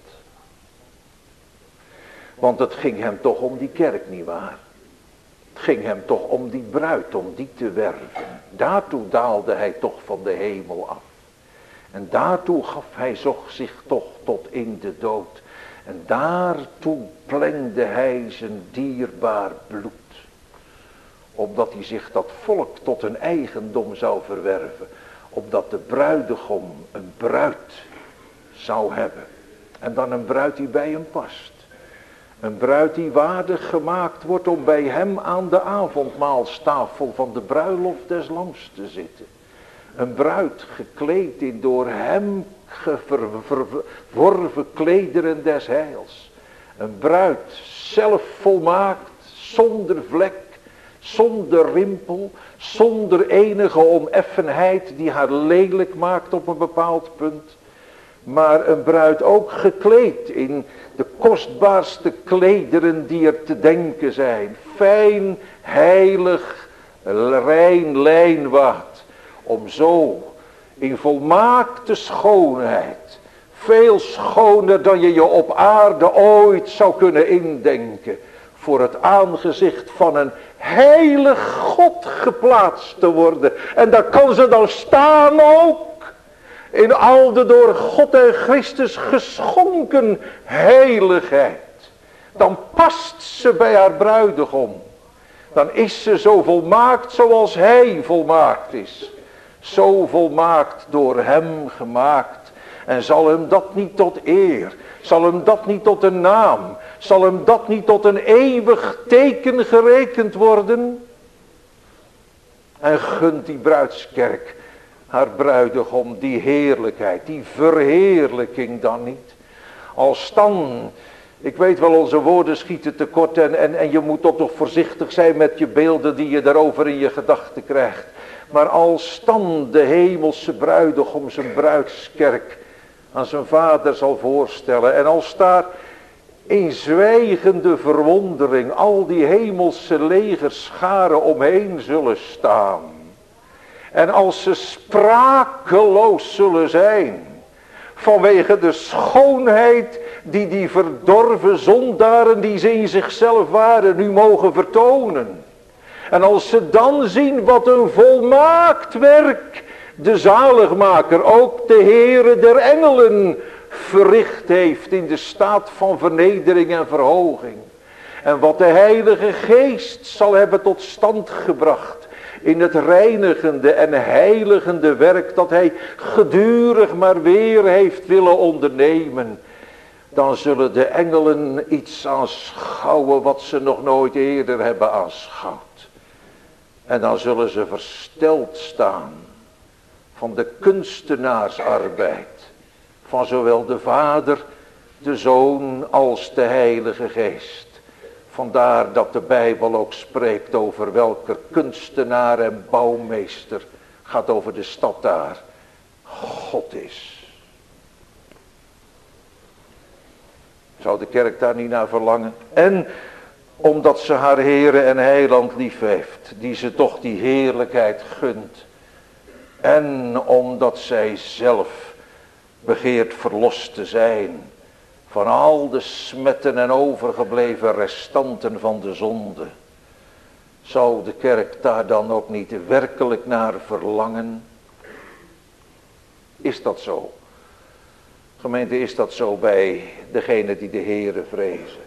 Want het ging hem toch om die kerk, nietwaar? Het ging hem toch om die bruid, om die te werven. Daartoe daalde hij toch van de hemel af. En daartoe gaf hij zich toch tot in de dood. En daartoe plengde hij zijn dierbaar bloed. Opdat hij zich dat volk tot een eigendom zou verwerven. Opdat de bruidegom een bruid zou hebben. En dan een bruid die bij hem past. Een bruid die waardig gemaakt wordt om bij hem aan de avondmaalstafel van de bruiloft des lams te zitten. Een bruid gekleed in door hem verworven klederen des heils. Een bruid zelf volmaakt, zonder vlek, zonder rimpel, zonder enige oneffenheid die haar lelijk maakt op een bepaald punt. Maar een bruid ook gekleed in de kostbaarste klederen die er te denken zijn. Fijn, heilig, rein lijnwaad, om zo in volmaakte schoonheid, veel schoner dan je op aarde ooit zou kunnen indenken, voor het aangezicht van een heilig God geplaatst te worden. En daar kan ze dan staan ook, in al de door God en Christus geschonken heiligheid. Dan past ze bij haar bruidegom. Dan is ze zo volmaakt zoals hij volmaakt is. Zo volmaakt door hem gemaakt. En zal hem dat niet tot eer, zal hem dat niet tot een naam, zal hem dat niet tot een eeuwig teken gerekend worden? En gunt die bruidskerk haar bruidegom die heerlijkheid, die verheerlijking dan niet? Als dan, ik weet wel, onze woorden schieten tekort en je moet ook nog voorzichtig zijn met je beelden die je daarover in je gedachten krijgt. Maar als dan de hemelse bruidegom zijn bruidskerk aan zijn vader zal voorstellen, en als daar in zwijgende verwondering al die hemelse legerscharen omheen zullen staan, en als ze sprakeloos zullen zijn vanwege de schoonheid die verdorven zondaren die ze in zichzelf waren nu mogen vertonen, en als ze dan zien wat een volmaakt werk de zaligmaker, ook de Heere der engelen, verricht heeft in de staat van vernedering en verhoging. En wat de Heilige Geest zal hebben tot stand gebracht in het reinigende en heiligende werk dat hij gedurig maar weer heeft willen ondernemen. Dan zullen de engelen iets aanschouwen wat ze nog nooit eerder hebben aanschouwd. En dan zullen ze versteld staan van de kunstenaarsarbeid van zowel de Vader, de Zoon als de Heilige Geest. Vandaar dat de Bijbel ook spreekt over welke kunstenaar en bouwmeester gaat over de stad daar God is. Zou de kerk daar niet naar verlangen? En omdat ze haar Heere en Heiland lief heeft, die ze toch die heerlijkheid gunt. En omdat zij zelf begeert verlost te zijn van al de smetten en overgebleven restanten van de zonde. Zou de kerk daar dan ook niet werkelijk naar verlangen? Is dat zo? Gemeente, is dat zo bij degenen die de Heere vrezen?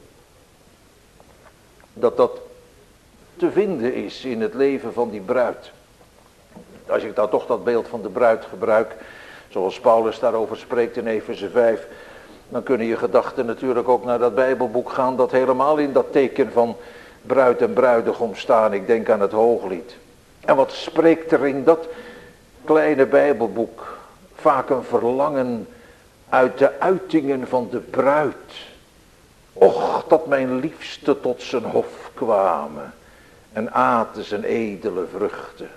Dat dat te vinden is in het leven van die bruid. Als ik dan toch dat beeld van de bruid gebruik, zoals Paulus daarover spreekt in Efeze 5, dan kunnen je gedachten natuurlijk ook naar dat Bijbelboek gaan, dat helemaal in dat teken van bruid en bruidegom staan. Ik denk aan het Hooglied. En wat spreekt er in dat kleine Bijbelboek? Vaak een verlangen uit de uitingen van de bruid. Och, dat mijn liefste tot zijn hof kwamen en aten zijn edele vruchten.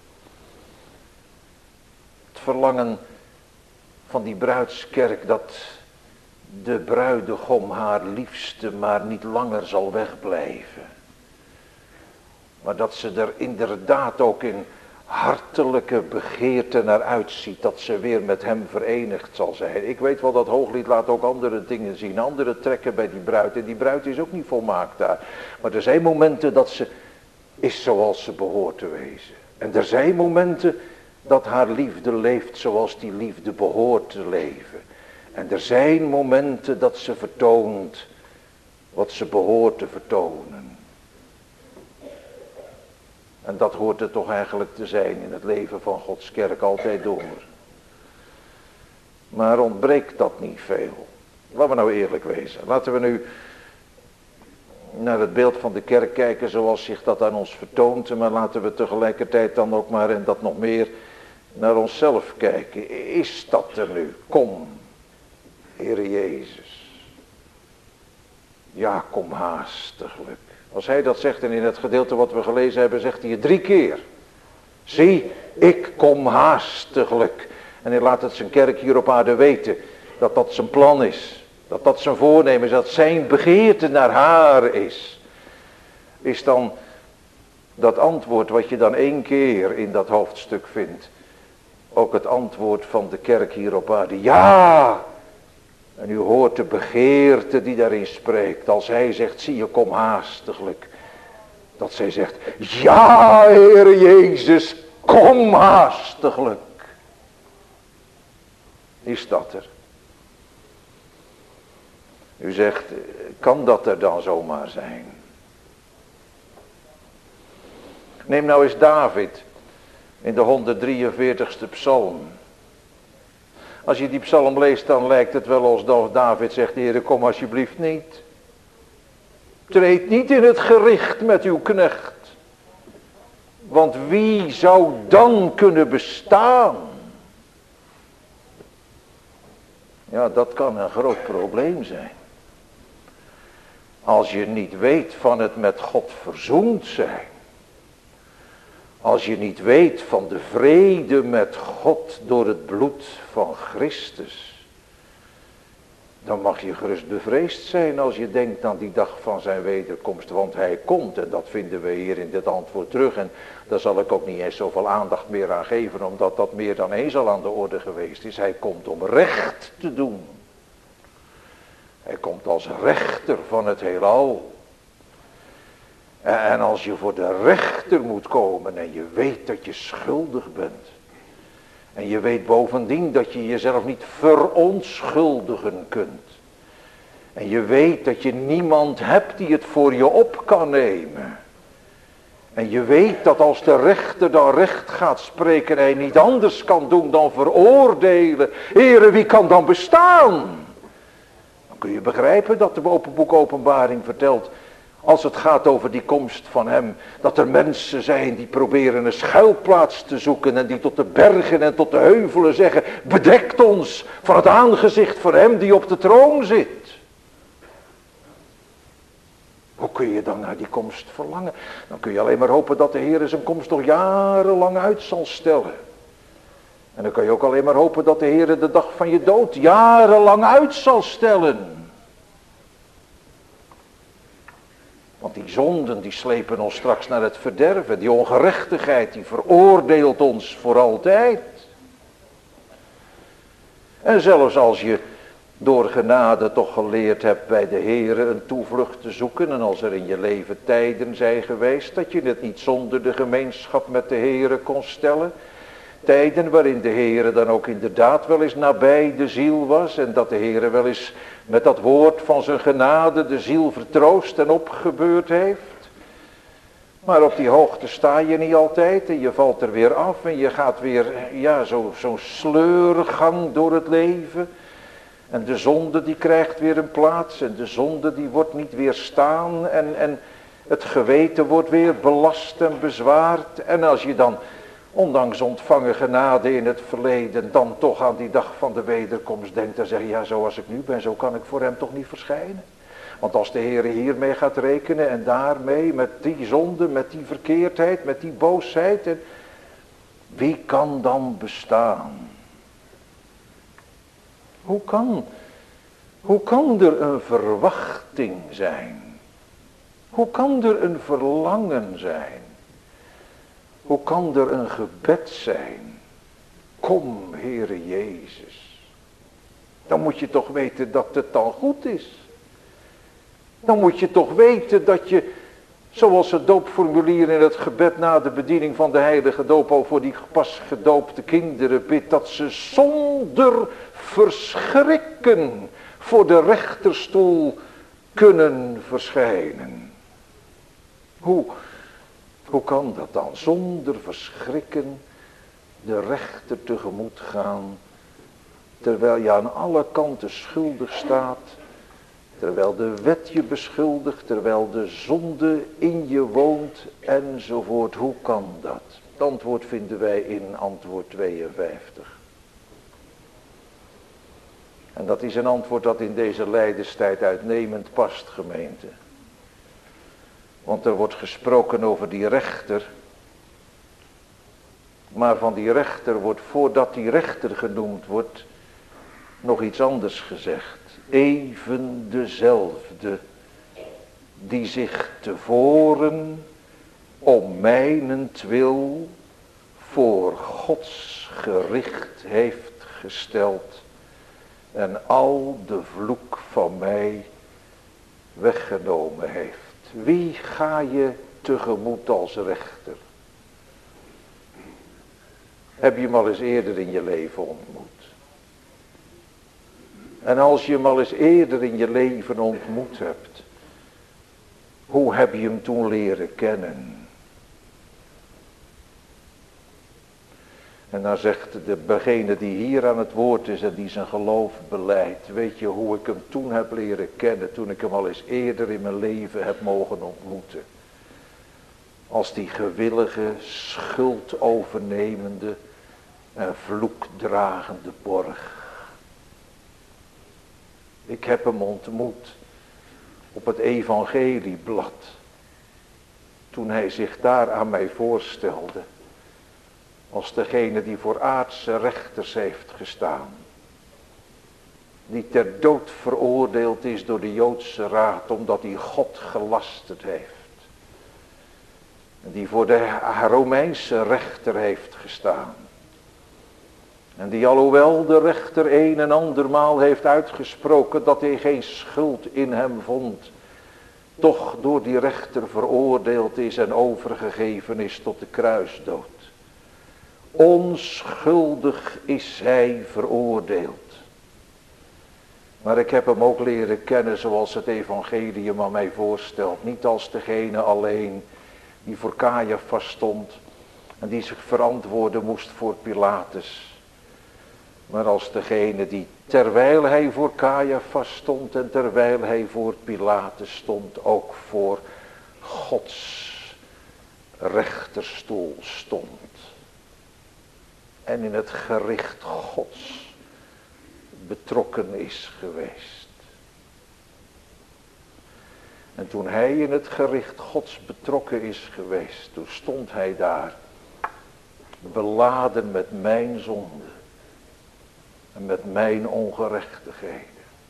Het verlangen van die bruidskerk dat de bruidegom haar liefste maar niet langer zal wegblijven. Maar dat ze er inderdaad ook in hartelijke begeerte naar uitziet dat ze weer met hem verenigd zal zijn. Ik weet wel dat Hooglied laat ook andere dingen zien, andere trekken bij die bruid. En die bruid is ook niet volmaakt daar. Maar er zijn momenten dat ze is zoals ze behoort te wezen. En er zijn momenten dat haar liefde leeft zoals die liefde behoort te leven. En er zijn momenten dat ze vertoont wat ze behoort te vertonen. En dat hoort er toch eigenlijk te zijn in het leven van Gods kerk altijd door. Maar ontbreekt dat niet veel? Laten we nou eerlijk wezen. Laten we nu naar het beeld van de kerk kijken zoals zich dat aan ons vertoont. Maar laten we tegelijkertijd dan ook maar, en dat nog meer, naar onszelf kijken. Is dat er nu? Kom, Heere Jezus. Ja, kom haastiglijk. Als hij dat zegt, en in het gedeelte wat we gelezen hebben, zegt hij het 3 keer. Zie, ik kom haastiglijk. En hij laat het zijn kerk hier op aarde weten, dat dat zijn plan is. Dat dat zijn voornemen is, dat zijn begeerte naar haar is. Is dan Dat antwoord wat je dan 1 keer in dat hoofdstuk vindt. Ook het antwoord van de kerk hier op aarde. Ja! En u hoort de begeerte die daarin spreekt. Als hij zegt, zie je, kom haastiglijk. Dat zij zegt, ja, Heere Jezus, kom haastiglijk. Is dat er? U zegt, kan dat er dan zomaar zijn? Neem nou eens David in de 143ste psalm. Als je die psalm leest, dan lijkt het wel alsof David zegt, Heere, kom alsjeblieft niet. Treed niet in het gericht met uw knecht. Want wie zou dan kunnen bestaan? Ja, dat kan een groot probleem zijn. Als je niet weet van het met God verzoend zijn. Als je niet weet van de vrede met God door het bloed van Christus. Dan mag je gerust bevreesd zijn als je denkt aan die dag van zijn wederkomst. Want hij komt, en dat vinden we hier in dit antwoord terug. En daar zal ik ook niet eens zoveel aandacht meer aan geven, omdat dat meer dan eens al aan de orde geweest is. Hij komt om recht te doen. Hij komt als rechter van het heelal. En als je voor de rechter moet komen en je weet dat je schuldig bent. En je weet bovendien dat je jezelf niet verontschuldigen kunt. En je weet dat je niemand hebt die het voor je op kan nemen. En je weet dat als de rechter dan recht gaat spreken, hij niet anders kan doen dan veroordelen. Heere, wie kan dan bestaan? Dan kun je begrijpen dat de boek Openbaring vertelt, als het gaat over die komst van hem, dat er mensen zijn die proberen een schuilplaats te zoeken en die tot de bergen en tot de heuvelen zeggen, bedekt ons van het aangezicht van hem die op de troon zit. Hoe kun je dan naar die komst verlangen? Dan kun je alleen maar hopen dat de Heer zijn komst nog jarenlang uit zal stellen. En dan kun je ook alleen maar hopen dat de Heer de dag van je dood jarenlang uit zal stellen. Want die zonden die slepen ons straks naar het verderven. Die ongerechtigheid die veroordeelt ons voor altijd. En zelfs als je door genade toch geleerd hebt bij de Heere een toevlucht te zoeken. En als er in je leven tijden zijn geweest dat je het niet zonder de gemeenschap met de Heere kon stellen. Tijden waarin de Heere dan ook inderdaad wel eens nabij de ziel was. En dat de Heere wel eens met dat woord van zijn genade de ziel vertroost en opgebeurd heeft. Maar op die hoogte sta je niet altijd en je valt er weer af. En je gaat weer, ja, zo'n sleurgang door het leven. En de zonde die krijgt weer een plaats. En de zonde die wordt niet weerstaan. En het geweten wordt weer belast en bezwaard. En als je dan, ondanks ontvangen genade in het verleden, dan toch aan die dag van de wederkomst denkt, dan zeg je, ja, zoals ik nu ben, zo kan ik voor hem toch niet verschijnen. Want als de Heer hiermee gaat rekenen en daarmee, met die zonde, met die verkeerdheid, met die boosheid, en wie kan dan bestaan? Hoe kan er een verwachting zijn? Hoe kan er een verlangen zijn? Hoe kan er een gebed zijn? Kom, Heere Jezus. Dan moet je toch weten dat het dan goed is. Dan moet je toch weten dat je, zoals het doopformulier in het gebed na de bediening van de heilige doop al voor die pas gedoopte kinderen bidt, dat ze zonder verschrikken voor de rechterstoel kunnen verschijnen. Hoe kan dat dan? Zonder verschrikken de rechter tegemoet gaan, terwijl je aan alle kanten schuldig staat, terwijl de wet je beschuldigt, terwijl de zonde in je woont, enzovoort. Hoe kan dat? Het antwoord vinden wij in antwoord 52. En dat is een antwoord dat in deze lijdenstijd uitnemend past, gemeente. Want er wordt gesproken over die rechter. Maar van die rechter wordt, voordat die rechter genoemd wordt, nog iets anders gezegd. Even dezelfde die zich tevoren om mijnentwil voor Gods gericht heeft gesteld en al de vloek van mij weggenomen heeft. Wie ga je tegemoet als rechter? Heb je hem al eens eerder in je leven ontmoet? En als je hem al eens eerder in je leven ontmoet hebt, hoe heb je hem toen leren kennen? En dan zegt degene die hier aan het woord is en die zijn geloof belijdt, weet je hoe ik hem toen heb leren kennen, toen ik hem al eens eerder in mijn leven heb mogen ontmoeten. Als die gewillige, schuld overnemende en vloekdragende borg. Ik heb hem ontmoet op het evangelieblad, toen hij zich daar aan mij voorstelde, als degene die voor aardse rechters heeft gestaan, die ter dood veroordeeld is door de Joodse raad, omdat hij God gelasterd heeft. En die voor de Romeinse rechter heeft gestaan. En die alhoewel de rechter een en andermaal heeft uitgesproken dat hij geen schuld in hem vond, toch door die rechter veroordeeld is en overgegeven is tot de kruisdood. Onschuldig is hij veroordeeld. Maar ik heb hem ook leren kennen zoals het evangelium aan mij voorstelt. Niet als degene alleen die voor Caiaphas stond en die zich verantwoorden moest voor Pilatus. Maar als degene die terwijl hij voor Caiaphas stond en terwijl hij voor Pilatus stond, ook voor Gods rechterstoel stond. En in het gericht Gods betrokken is geweest. En toen hij in het gericht Gods betrokken is geweest, toen stond hij daar, beladen met mijn zonde en met mijn ongerechtigheden.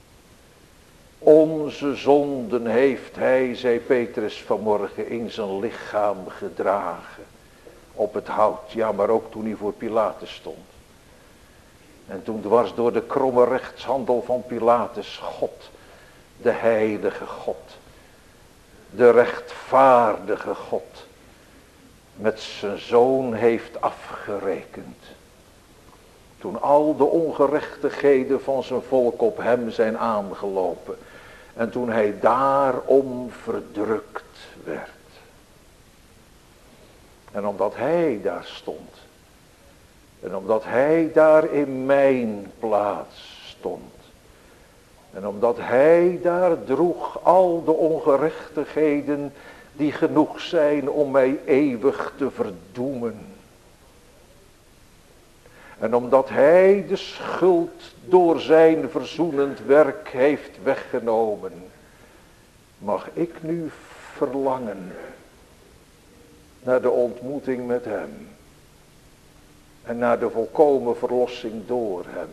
Onze zonden heeft hij, zei Petrus vanmorgen, in zijn lichaam gedragen. Op het hout, ja, maar ook toen hij voor Pilatus stond. En toen dwars door de kromme rechtshandel van Pilatus God, de heilige God, de rechtvaardige God, met zijn zoon heeft afgerekend. Toen al de ongerechtigheden van zijn volk op hem zijn aangelopen. En toen hij daarom verdrukt werd. En omdat hij daar stond. En omdat hij daar in mijn plaats stond. En omdat hij daar droeg al de ongerechtigheden die genoeg zijn om mij eeuwig te verdoemen. En omdat hij de schuld door zijn verzoenend werk heeft weggenomen, mag ik nu verlangen naar de ontmoeting met hem. En naar de volkomen verlossing door hem.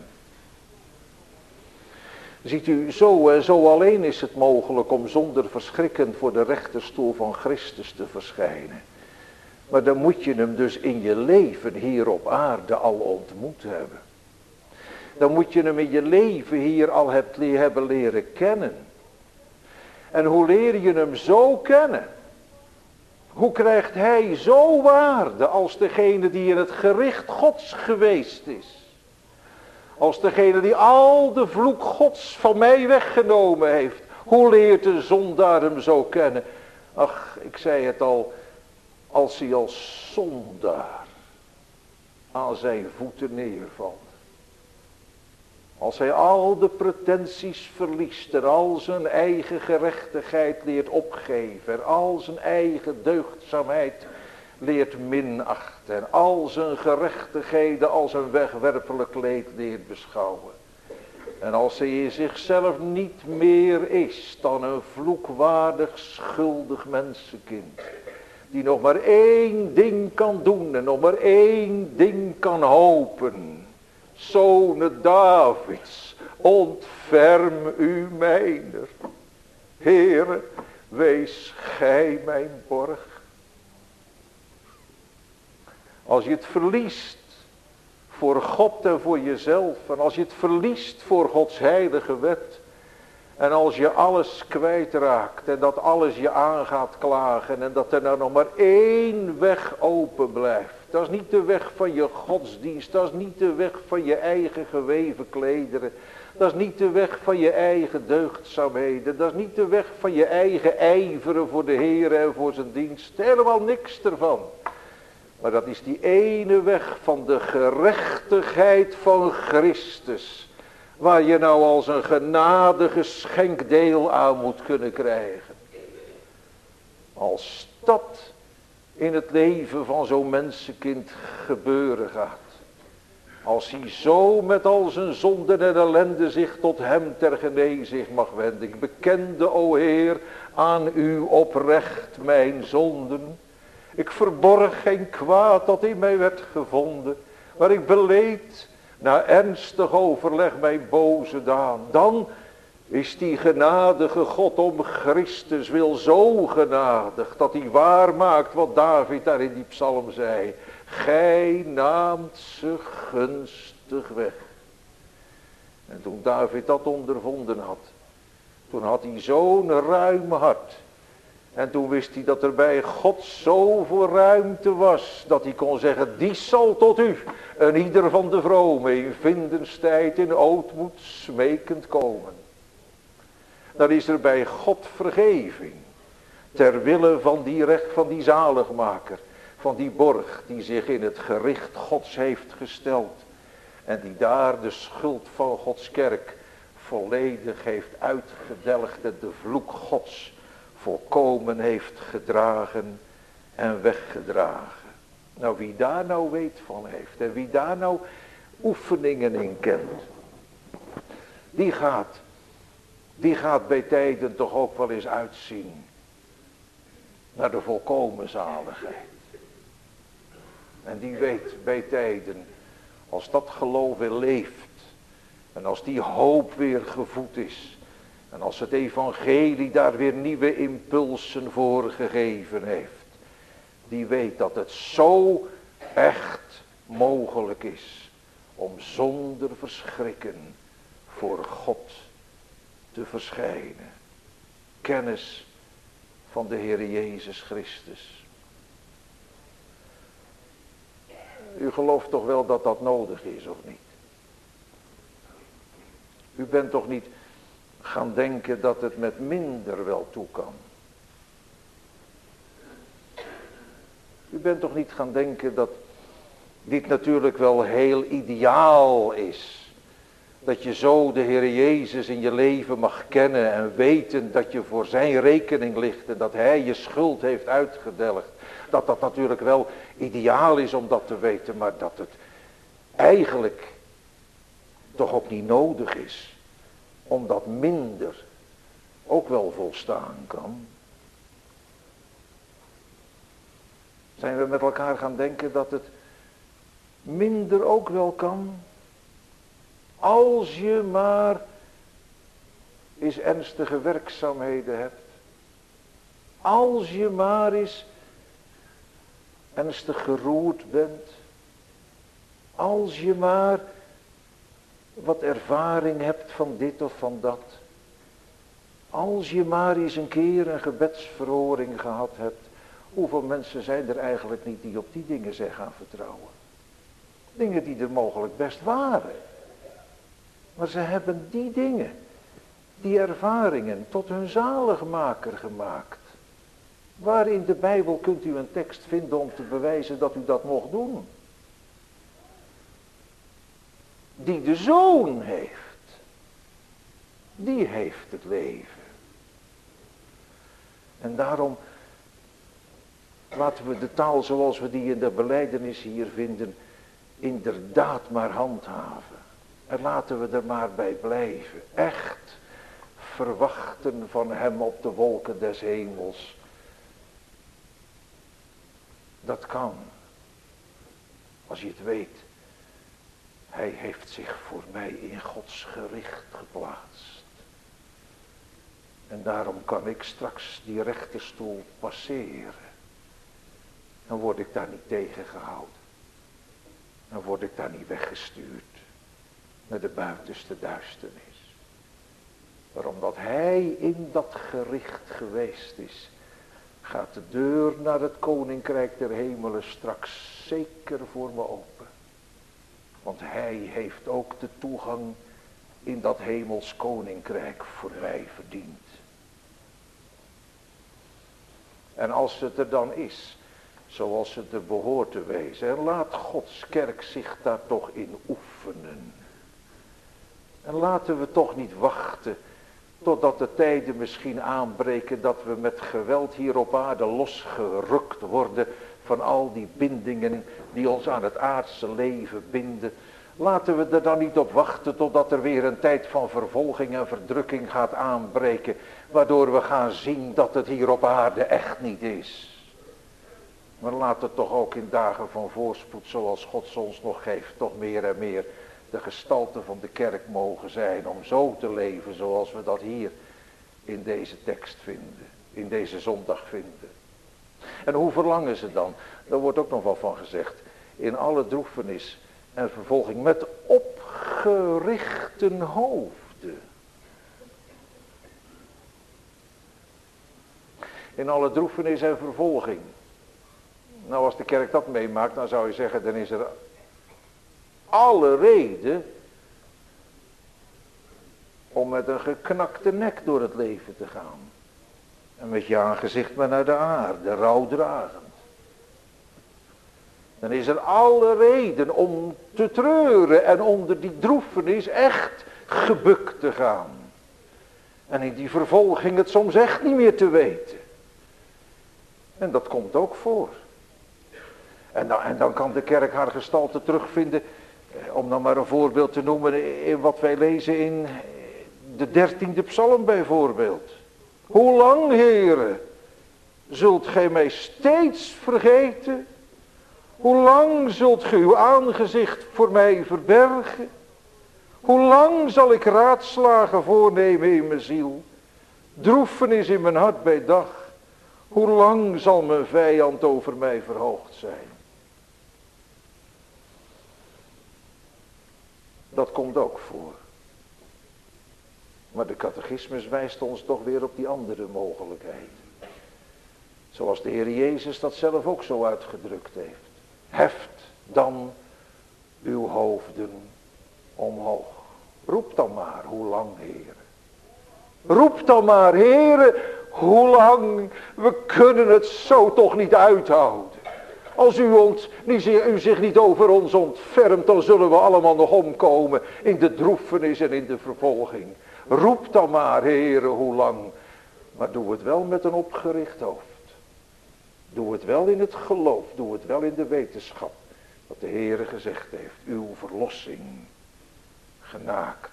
Ziet u, zo alleen is het mogelijk om zonder verschrikken voor de rechterstoel van Christus te verschijnen. Maar dan moet je hem dus in je leven hier op aarde al ontmoet hebben. Dan moet je hem in je leven hier al hebben leren kennen. En hoe leer je hem zo kennen? Hoe krijgt hij zo waarde als degene die in het gericht Gods geweest is? Als degene die al de vloek Gods van mij weggenomen heeft. Hoe leert de zondaar hem zo kennen? Ach, ik zei het al. Als hij als zondaar aan zijn voeten neervalt. Als hij al de pretenties verliest en al zijn eigen gerechtigheid leert opgeven. En al zijn eigen deugdzaamheid leert minachten. En al zijn gerechtigheden als een wegwerpelijk leed leert beschouwen. En als hij in zichzelf niet meer is dan een vloekwaardig schuldig mensenkind. Die nog maar één ding kan doen en nog maar één ding kan hopen. Zonen Davids, ontferm u mijner. Heere, wees gij mijn borg. Als je het verliest voor God en voor jezelf. En als je het verliest voor Gods heilige wet. En als je alles kwijtraakt en dat alles je aan gaat klagen. En dat er nou nog maar één weg open blijft. Dat is niet de weg van je godsdienst. Dat is niet de weg van je eigen geweven klederen. Dat is niet de weg van je eigen deugdzaamheden. Dat is niet de weg van je eigen ijveren voor de Heer en voor zijn dienst. Helemaal niks ervan. Maar dat is die ene weg van de gerechtigheid van Christus. Waar je nou als een genadige schenk deel aan moet kunnen krijgen. Als dat in het leven van zo'n mensenkind gebeuren gaat. Als hij zo met al zijn zonden en ellende zich tot hem ter genezing mag wenden. Ik bekende, o Heer, aan u oprecht mijn zonden. Ik verborg geen kwaad dat in mij werd gevonden. Maar ik beleed na ernstig overleg mijn boze daan. Dan is die genadige God om Christus wil zo genadig. Dat hij waarmaakt wat David daar in die psalm zei. Gij naamt ze gunstig weg. En toen David dat ondervonden had. Toen had hij zo'n ruim hart. En toen wist hij dat er bij God zoveel ruimte was. Dat hij kon zeggen, die zal tot u. En ieder van de vromen in vindenstijd in ootmoed smekend komen. Dan is er bij God vergeving. Ter wille van die recht van die zaligmaker. Van die borg die zich in het gericht Gods heeft gesteld. En die daar de schuld van Gods kerk volledig heeft uitgedelgd. En de vloek Gods volkomen heeft gedragen en weggedragen. Nou, wie daar nou weet van heeft en wie daar nou oefeningen in kent. Die gaat bij tijden toch ook wel eens uitzien naar de volkomen zaligheid. En die weet bij tijden, als dat geloof weer leeft. En als die hoop weer gevoed is. En als het evangelie daar weer nieuwe impulsen voor gegeven heeft. Die weet dat het zo echt mogelijk is. Om zonder verschrikken voor God te verschijnen. Kennis van de Heer Jezus Christus. U gelooft toch wel dat dat nodig is, of niet? U bent toch niet gaan denken dat het met minder wel toe kan? U bent toch niet gaan denken dat dit natuurlijk wel heel ideaal is. Dat je zo de Heer Jezus in je leven mag kennen en weten dat je voor zijn rekening ligt en dat hij je schuld heeft uitgedelgd. Dat dat natuurlijk wel ideaal is om dat te weten, maar dat het eigenlijk toch ook niet nodig is. Omdat minder ook wel volstaan kan. Zijn we met elkaar gaan denken dat het minder ook wel kan? Als je maar eens ernstige werkzaamheden hebt. Als je maar eens ernstig geroerd bent. Als je maar wat ervaring hebt van dit of van dat. Als je maar eens een keer een gebedsverhoring gehad hebt. Hoeveel mensen zijn er eigenlijk niet die op die dingen zijn gaan vertrouwen? Dingen die er mogelijk best waren. Maar ze hebben die dingen, die ervaringen, tot hun zaligmaker gemaakt. Waar in de Bijbel kunt u een tekst vinden om te bewijzen dat u dat mocht doen? Die de Zoon heeft, die heeft het leven. En daarom laten we de taal zoals we die in de belijdenis hier vinden, inderdaad maar handhaven. En laten we er maar bij blijven. Echt verwachten van hem op de wolken des hemels. Dat kan. Als je het weet. Hij heeft zich voor mij in Gods gericht geplaatst. En daarom kan ik straks die rechterstoel passeren. Dan word ik daar niet tegengehouden. dan word ik daar niet weggestuurd naar de buitenste duisternis. Maar omdat hij in dat gericht geweest is, gaat de deur naar het koninkrijk der hemelen straks zeker voor me open. Want hij heeft ook de toegang in dat hemels koninkrijk voor mij verdiend. En als het er dan is, zoals het er behoort te wezen, en laat Gods kerk zich daar toch in oefenen. En laten we toch niet wachten totdat de tijden misschien aanbreken dat we met geweld hier op aarde losgerukt worden van al die bindingen die ons aan het aardse leven binden. Laten we er dan niet op wachten totdat er weer een tijd van vervolging en verdrukking gaat aanbreken, waardoor we gaan zien dat het hier op aarde echt niet is. Maar laat het toch ook in dagen van voorspoed, zoals God ons nog geeft, toch meer en meer de gestalte van de kerk mogen zijn, om zo te leven zoals we dat hier in deze tekst vinden, in deze zondag vinden. En hoe verlangen ze dan? Daar wordt ook nog wel van gezegd. In alle droefenis en vervolging met opgerichten hoofden. In alle droefenis en vervolging. Nou, als de kerk dat meemaakt, dan zou je zeggen, dan is er alle reden om met een geknakte nek door het leven te gaan. En met je aangezicht maar naar de aarde, rouwdragend. Dan is er alle reden om te treuren en onder die droefenis echt gebukt te gaan. En in die vervolging het soms echt niet meer te weten. En dat komt ook voor. En dan kan de kerk haar gestalte terugvinden, om dan maar een voorbeeld te noemen, in wat wij lezen in de 13e psalm bijvoorbeeld. Hoe lang, Heere, zult gij mij steeds vergeten? Hoe lang zult gij uw aangezicht voor mij verbergen? Hoe lang zal ik raadslagen voornemen in mijn ziel? Droefenis in mijn hart bij dag. Hoe lang zal mijn vijand over mij verhoogd zijn? Dat komt ook voor. Maar de catechismus wijst ons toch weer op die andere mogelijkheid. Zoals de Heer Jezus dat zelf ook zo uitgedrukt heeft. Heft dan uw hoofden omhoog. Roep dan maar, hoe lang, Heere? Roep dan maar, Heere, hoe lang? We kunnen het zo toch niet uithouden. Als u zich niet over ons ontfermt, dan zullen we allemaal nog omkomen in de droefenis en in de vervolging. Roep dan maar, Heere, hoe lang? Maar doe het wel met een opgericht hoofd. Doe het wel in het geloof, doe het wel in de wetenschap. Wat de Heere gezegd heeft, uw verlossing genaakt.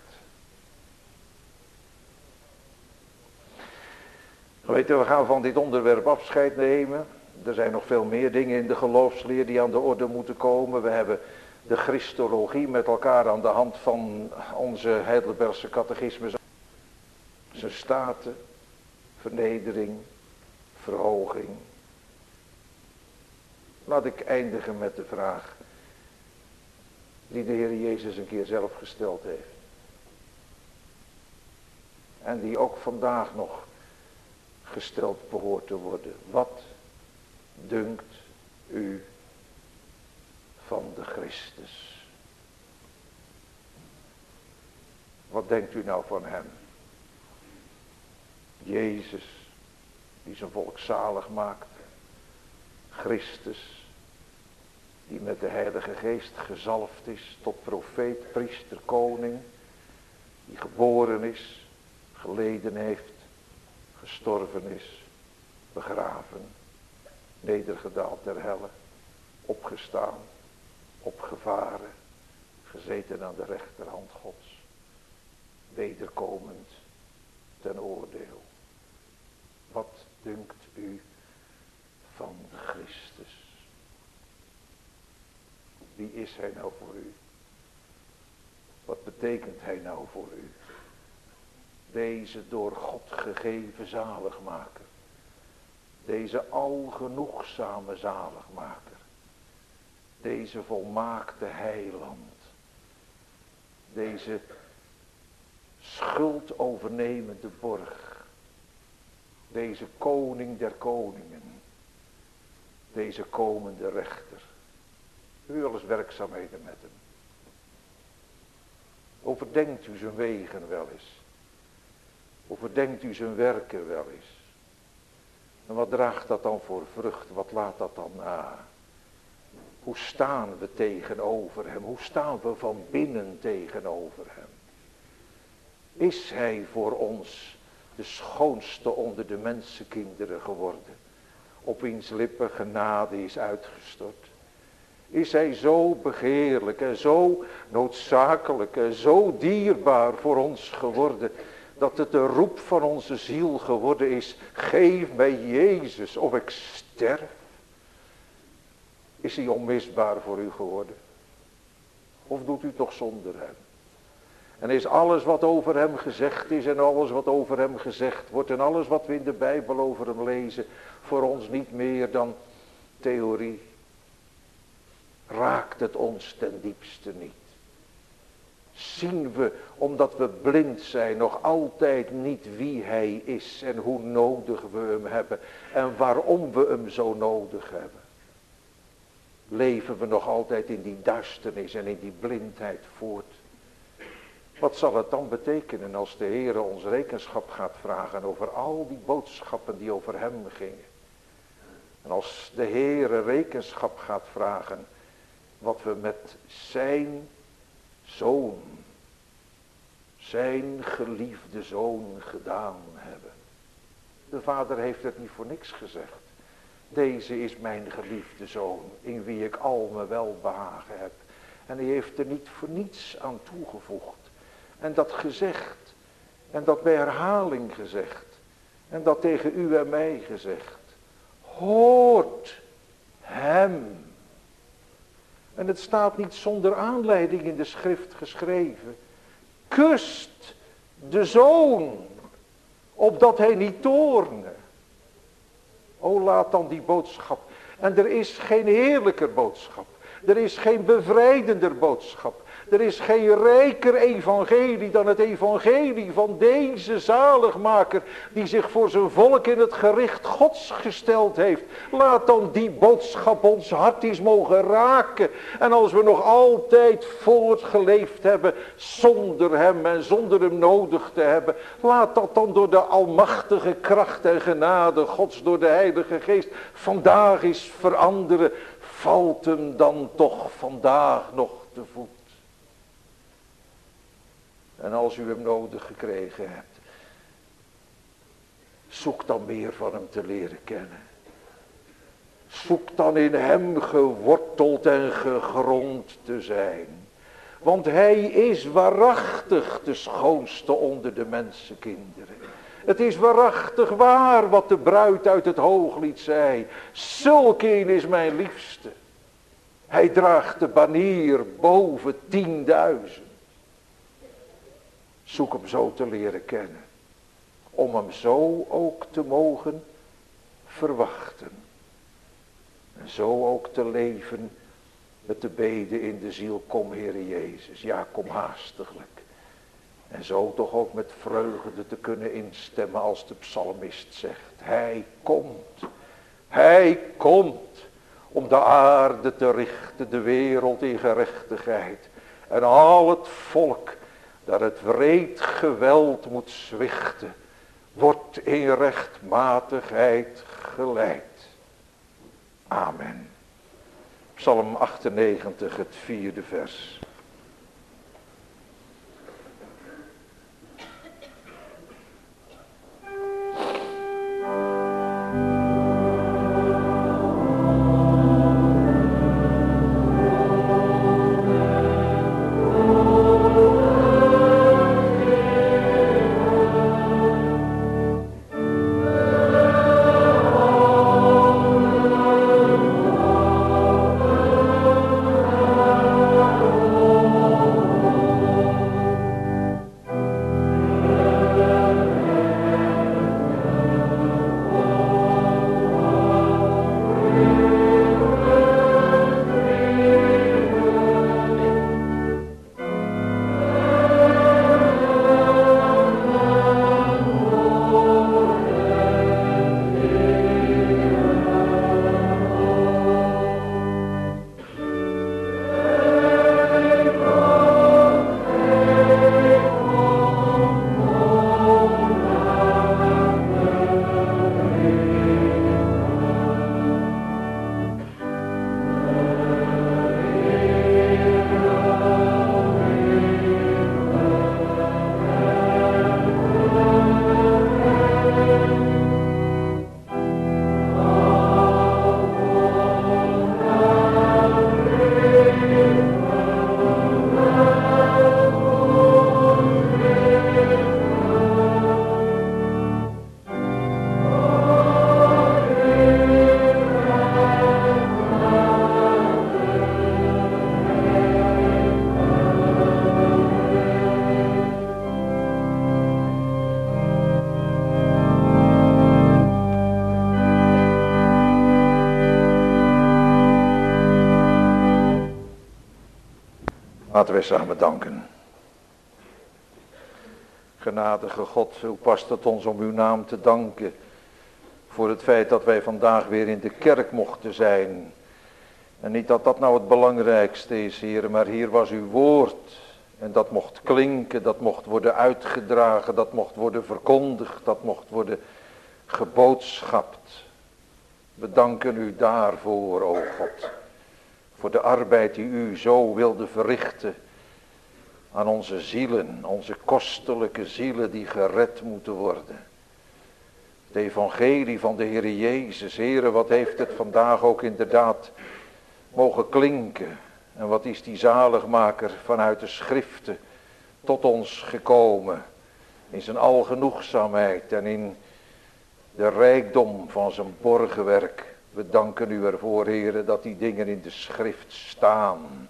Weet je, we gaan van dit onderwerp afscheid nemen. Er zijn nog veel meer dingen in de geloofsleer die aan de orde moeten komen. We hebben de Christologie met elkaar aan de hand van onze Heidelbergse catechismus. Zijn staten, vernedering, verhoging. Laat ik eindigen met de vraag die de Heer Jezus een keer zelf gesteld heeft. En die ook vandaag nog gesteld behoort te worden. Wat dunkt u van de Christus? Wat denkt u nou van hem? Jezus, die zijn volk zalig maakt. Christus, die met de Heilige Geest gezalfd is tot profeet, priester, koning. Die geboren is, geleden heeft, gestorven is, begraven, nedergedaald ter helle, opgestaan, opgevaren, gezeten aan de rechterhand Gods, wederkomend ten oordeel. Wat dunkt u van de Christus? Wie is hij nou voor u? Wat betekent hij nou voor u? Deze door God gegeven zaligmaker. Deze algenoegzame zaligmaker. Deze volmaakte heiland. Deze schuldovernemende borg. Deze koning der koningen. Deze komende rechter. U wel eens werkzaamheden met hem. Overdenkt u zijn wegen wel eens. Overdenkt u zijn werken wel eens. En wat draagt dat dan voor vrucht? Wat laat dat dan na? Hoe staan we tegenover hem? Hoe staan we van binnen tegenover hem? Is hij voor ons de schoonste onder de mensenkinderen geworden? Op wiens lippen genade is uitgestort? Is hij zo begeerlijk en zo noodzakelijk en zo dierbaar voor ons geworden, dat het de roep van onze ziel geworden is: geef mij Jezus of ik sterf? Is hij onmisbaar voor u geworden? Of doet u toch zonder hem? En is alles wat over hem gezegd is en alles wat over hem gezegd wordt en alles wat we in de Bijbel over hem lezen voor ons niet meer dan theorie? Raakt het ons ten diepste niet? Zien we, omdat we blind zijn, nog altijd niet wie hij is en hoe nodig we hem hebben en waarom we hem zo nodig hebben? Leven we nog altijd in die duisternis en in die blindheid voort? Wat zal het dan betekenen als de Heer ons rekenschap gaat vragen over al die boodschappen die over hem gingen? En als de Heer rekenschap gaat vragen wat we met zijn zoon, zijn geliefde zoon gedaan hebben. De Vader heeft het niet voor niks gezegd. Deze is mijn geliefde zoon, in wie ik al mijn welbehagen heb. En hij heeft er niet voor niets aan toegevoegd. En dat gezegd, en dat bij herhaling gezegd, en dat tegen u en mij gezegd. Hoort hem. En het staat niet zonder aanleiding in de schrift geschreven. Kust de zoon, opdat hij niet toorne. O, laat dan die boodschap. En er is geen heerlijker boodschap. Er is geen bevrijdender boodschap. Er is geen rijker evangelie dan het evangelie van deze zaligmaker, die zich voor zijn volk in het gericht Gods gesteld heeft. Laat dan die boodschap ons hart eens mogen raken. En als we nog altijd voortgeleefd hebben zonder hem en zonder hem nodig te hebben, laat dat dan door de almachtige kracht en genade Gods, door de Heilige Geest, vandaag eens veranderen. Valt hem dan toch vandaag nog te voet. En als u hem nodig gekregen hebt, zoek dan meer van hem te leren kennen. Zoek dan in hem geworteld en gegrond te zijn. Want hij is waarachtig de schoonste onder de mensenkinderen. Het is waarachtig waar wat de bruid uit het hooglied zei. Zulk een is mijn liefste. Hij draagt de banier boven 10.000. Zoek hem zo te leren kennen. Om hem zo ook te mogen verwachten. En zo ook te leven met de bede in de ziel. Kom Heere Jezus. Ja, kom haastiglijk. En zo toch ook met vreugde te kunnen instemmen als de psalmist zegt. Hij komt. Hij komt. Om de aarde te richten. De wereld in gerechtigheid. En al het volk dat het wreed geweld moet zwichten, wordt in rechtmatigheid geleid. Amen. Psalm 98, het 4e vers. Laten wij samen danken. Genadige God, hoe past het ons om uw naam te danken voor het feit dat wij vandaag weer in de kerk mochten zijn. En niet dat dat nou het belangrijkste is, Heer, maar hier was uw woord. En dat mocht klinken, dat mocht worden uitgedragen, dat mocht worden verkondigd, dat mocht worden geboodschapt. We danken u daarvoor, o God. Voor de arbeid die u zo wilde verrichten aan onze zielen, onze kostelijke zielen die gered moeten worden. Het evangelie van de Heer Jezus, Heere, wat heeft het vandaag ook inderdaad mogen klinken. En wat is die zaligmaker vanuit de schriften tot ons gekomen. In zijn algenoegzaamheid en in de rijkdom van zijn borgenwerk. We danken u ervoor, Heere, dat die dingen in de schrift staan.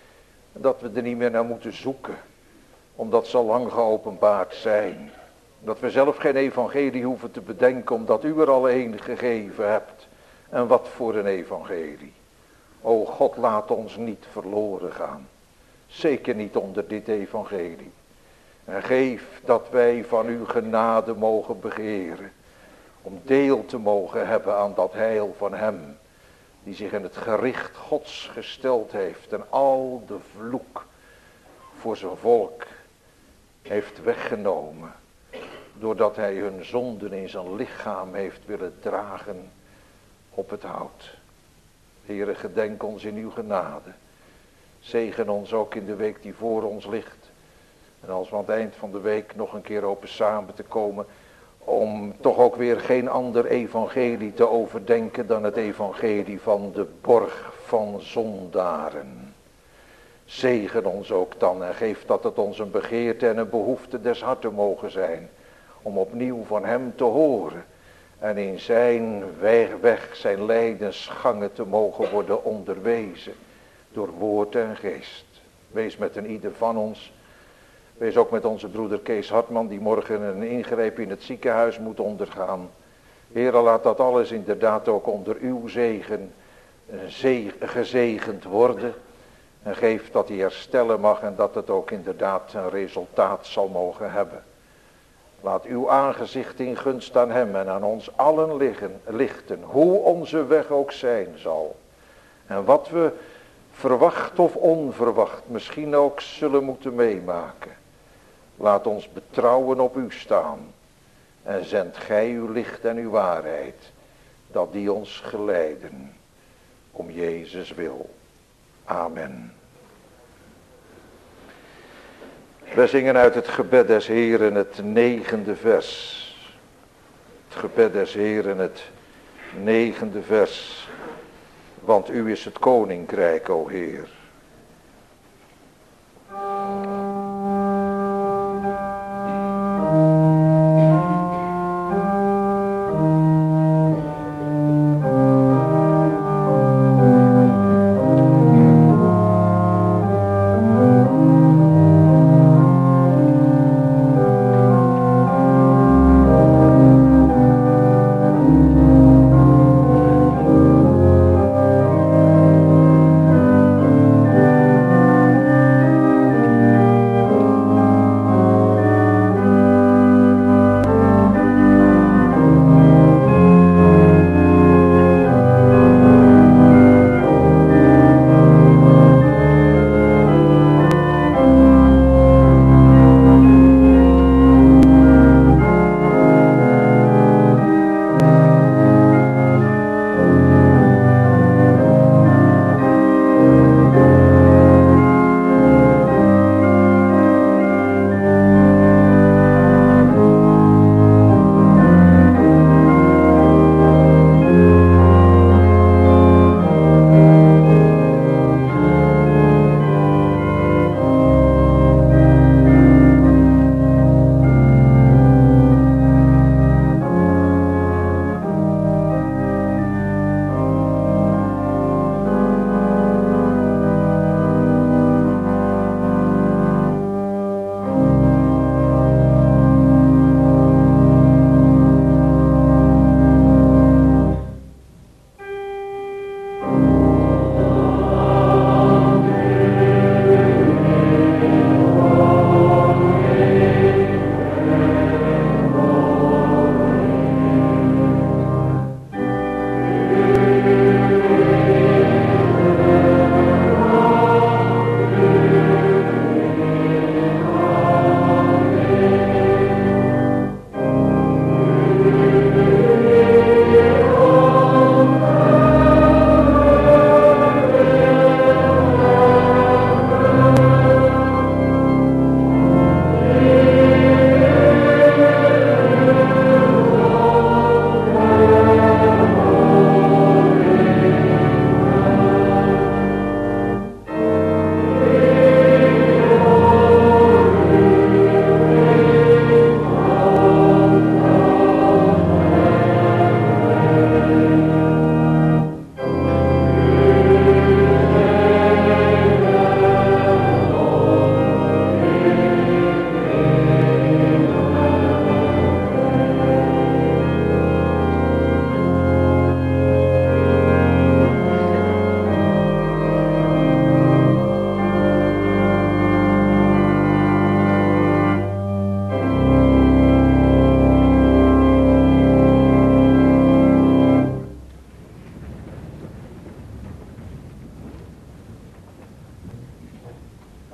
Dat we er niet meer naar moeten zoeken. Omdat ze al lang geopenbaard zijn. Dat we zelf geen evangelie hoeven te bedenken. Omdat u er al een gegeven hebt. En wat voor een evangelie. O God, laat ons niet verloren gaan. Zeker niet onder dit evangelie. En geef dat wij van uw genade mogen begeren. Om deel te mogen hebben aan dat heil van hem. Die zich in het gericht Gods gesteld heeft. En al de vloek voor zijn volk heeft weggenomen. Doordat hij hun zonden in zijn lichaam heeft willen dragen op het hout. Heere, gedenk ons in uw genade. Zegen ons ook in de week die voor ons ligt. En als we aan het eind van de week nog een keer open samen te komen. Om toch ook weer geen ander evangelie te overdenken dan het evangelie van de borg van zondaren. Zegen ons ook dan en geef dat het ons een begeerte en een behoefte des harten mogen zijn. Om opnieuw van hem te horen. En in zijn weg, zijn lijdensgangen te mogen worden onderwezen. Door woord en geest. Wees met een ieder van ons. Wees ook met onze broeder Kees Hartman die morgen een ingreep in het ziekenhuis moet ondergaan. Heere, laat dat alles inderdaad ook onder uw zegen gezegend worden. En geef dat hij herstellen mag en dat het ook inderdaad een resultaat zal mogen hebben. Laat uw aangezicht in gunst aan hem en aan ons allen lichten, hoe onze weg ook zijn zal. En wat we verwacht of onverwacht misschien ook zullen moeten meemaken. Laat ons betrouwen op u staan. En zend gij uw licht en uw waarheid, dat die ons geleiden. Om Jezus wil. Amen. We zingen uit het gebed des Heeren het 9e vers. Het gebed des Heeren het 9e vers. Want u is het koninkrijk, o Heer.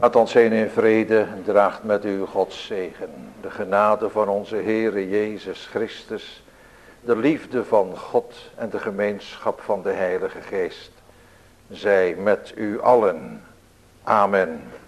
Laat ons heen in vrede, draagt met u Gods zegen. De genade van onze Heere Jezus Christus, de liefde van God en de gemeenschap van de Heilige Geest, zij met u allen. Amen.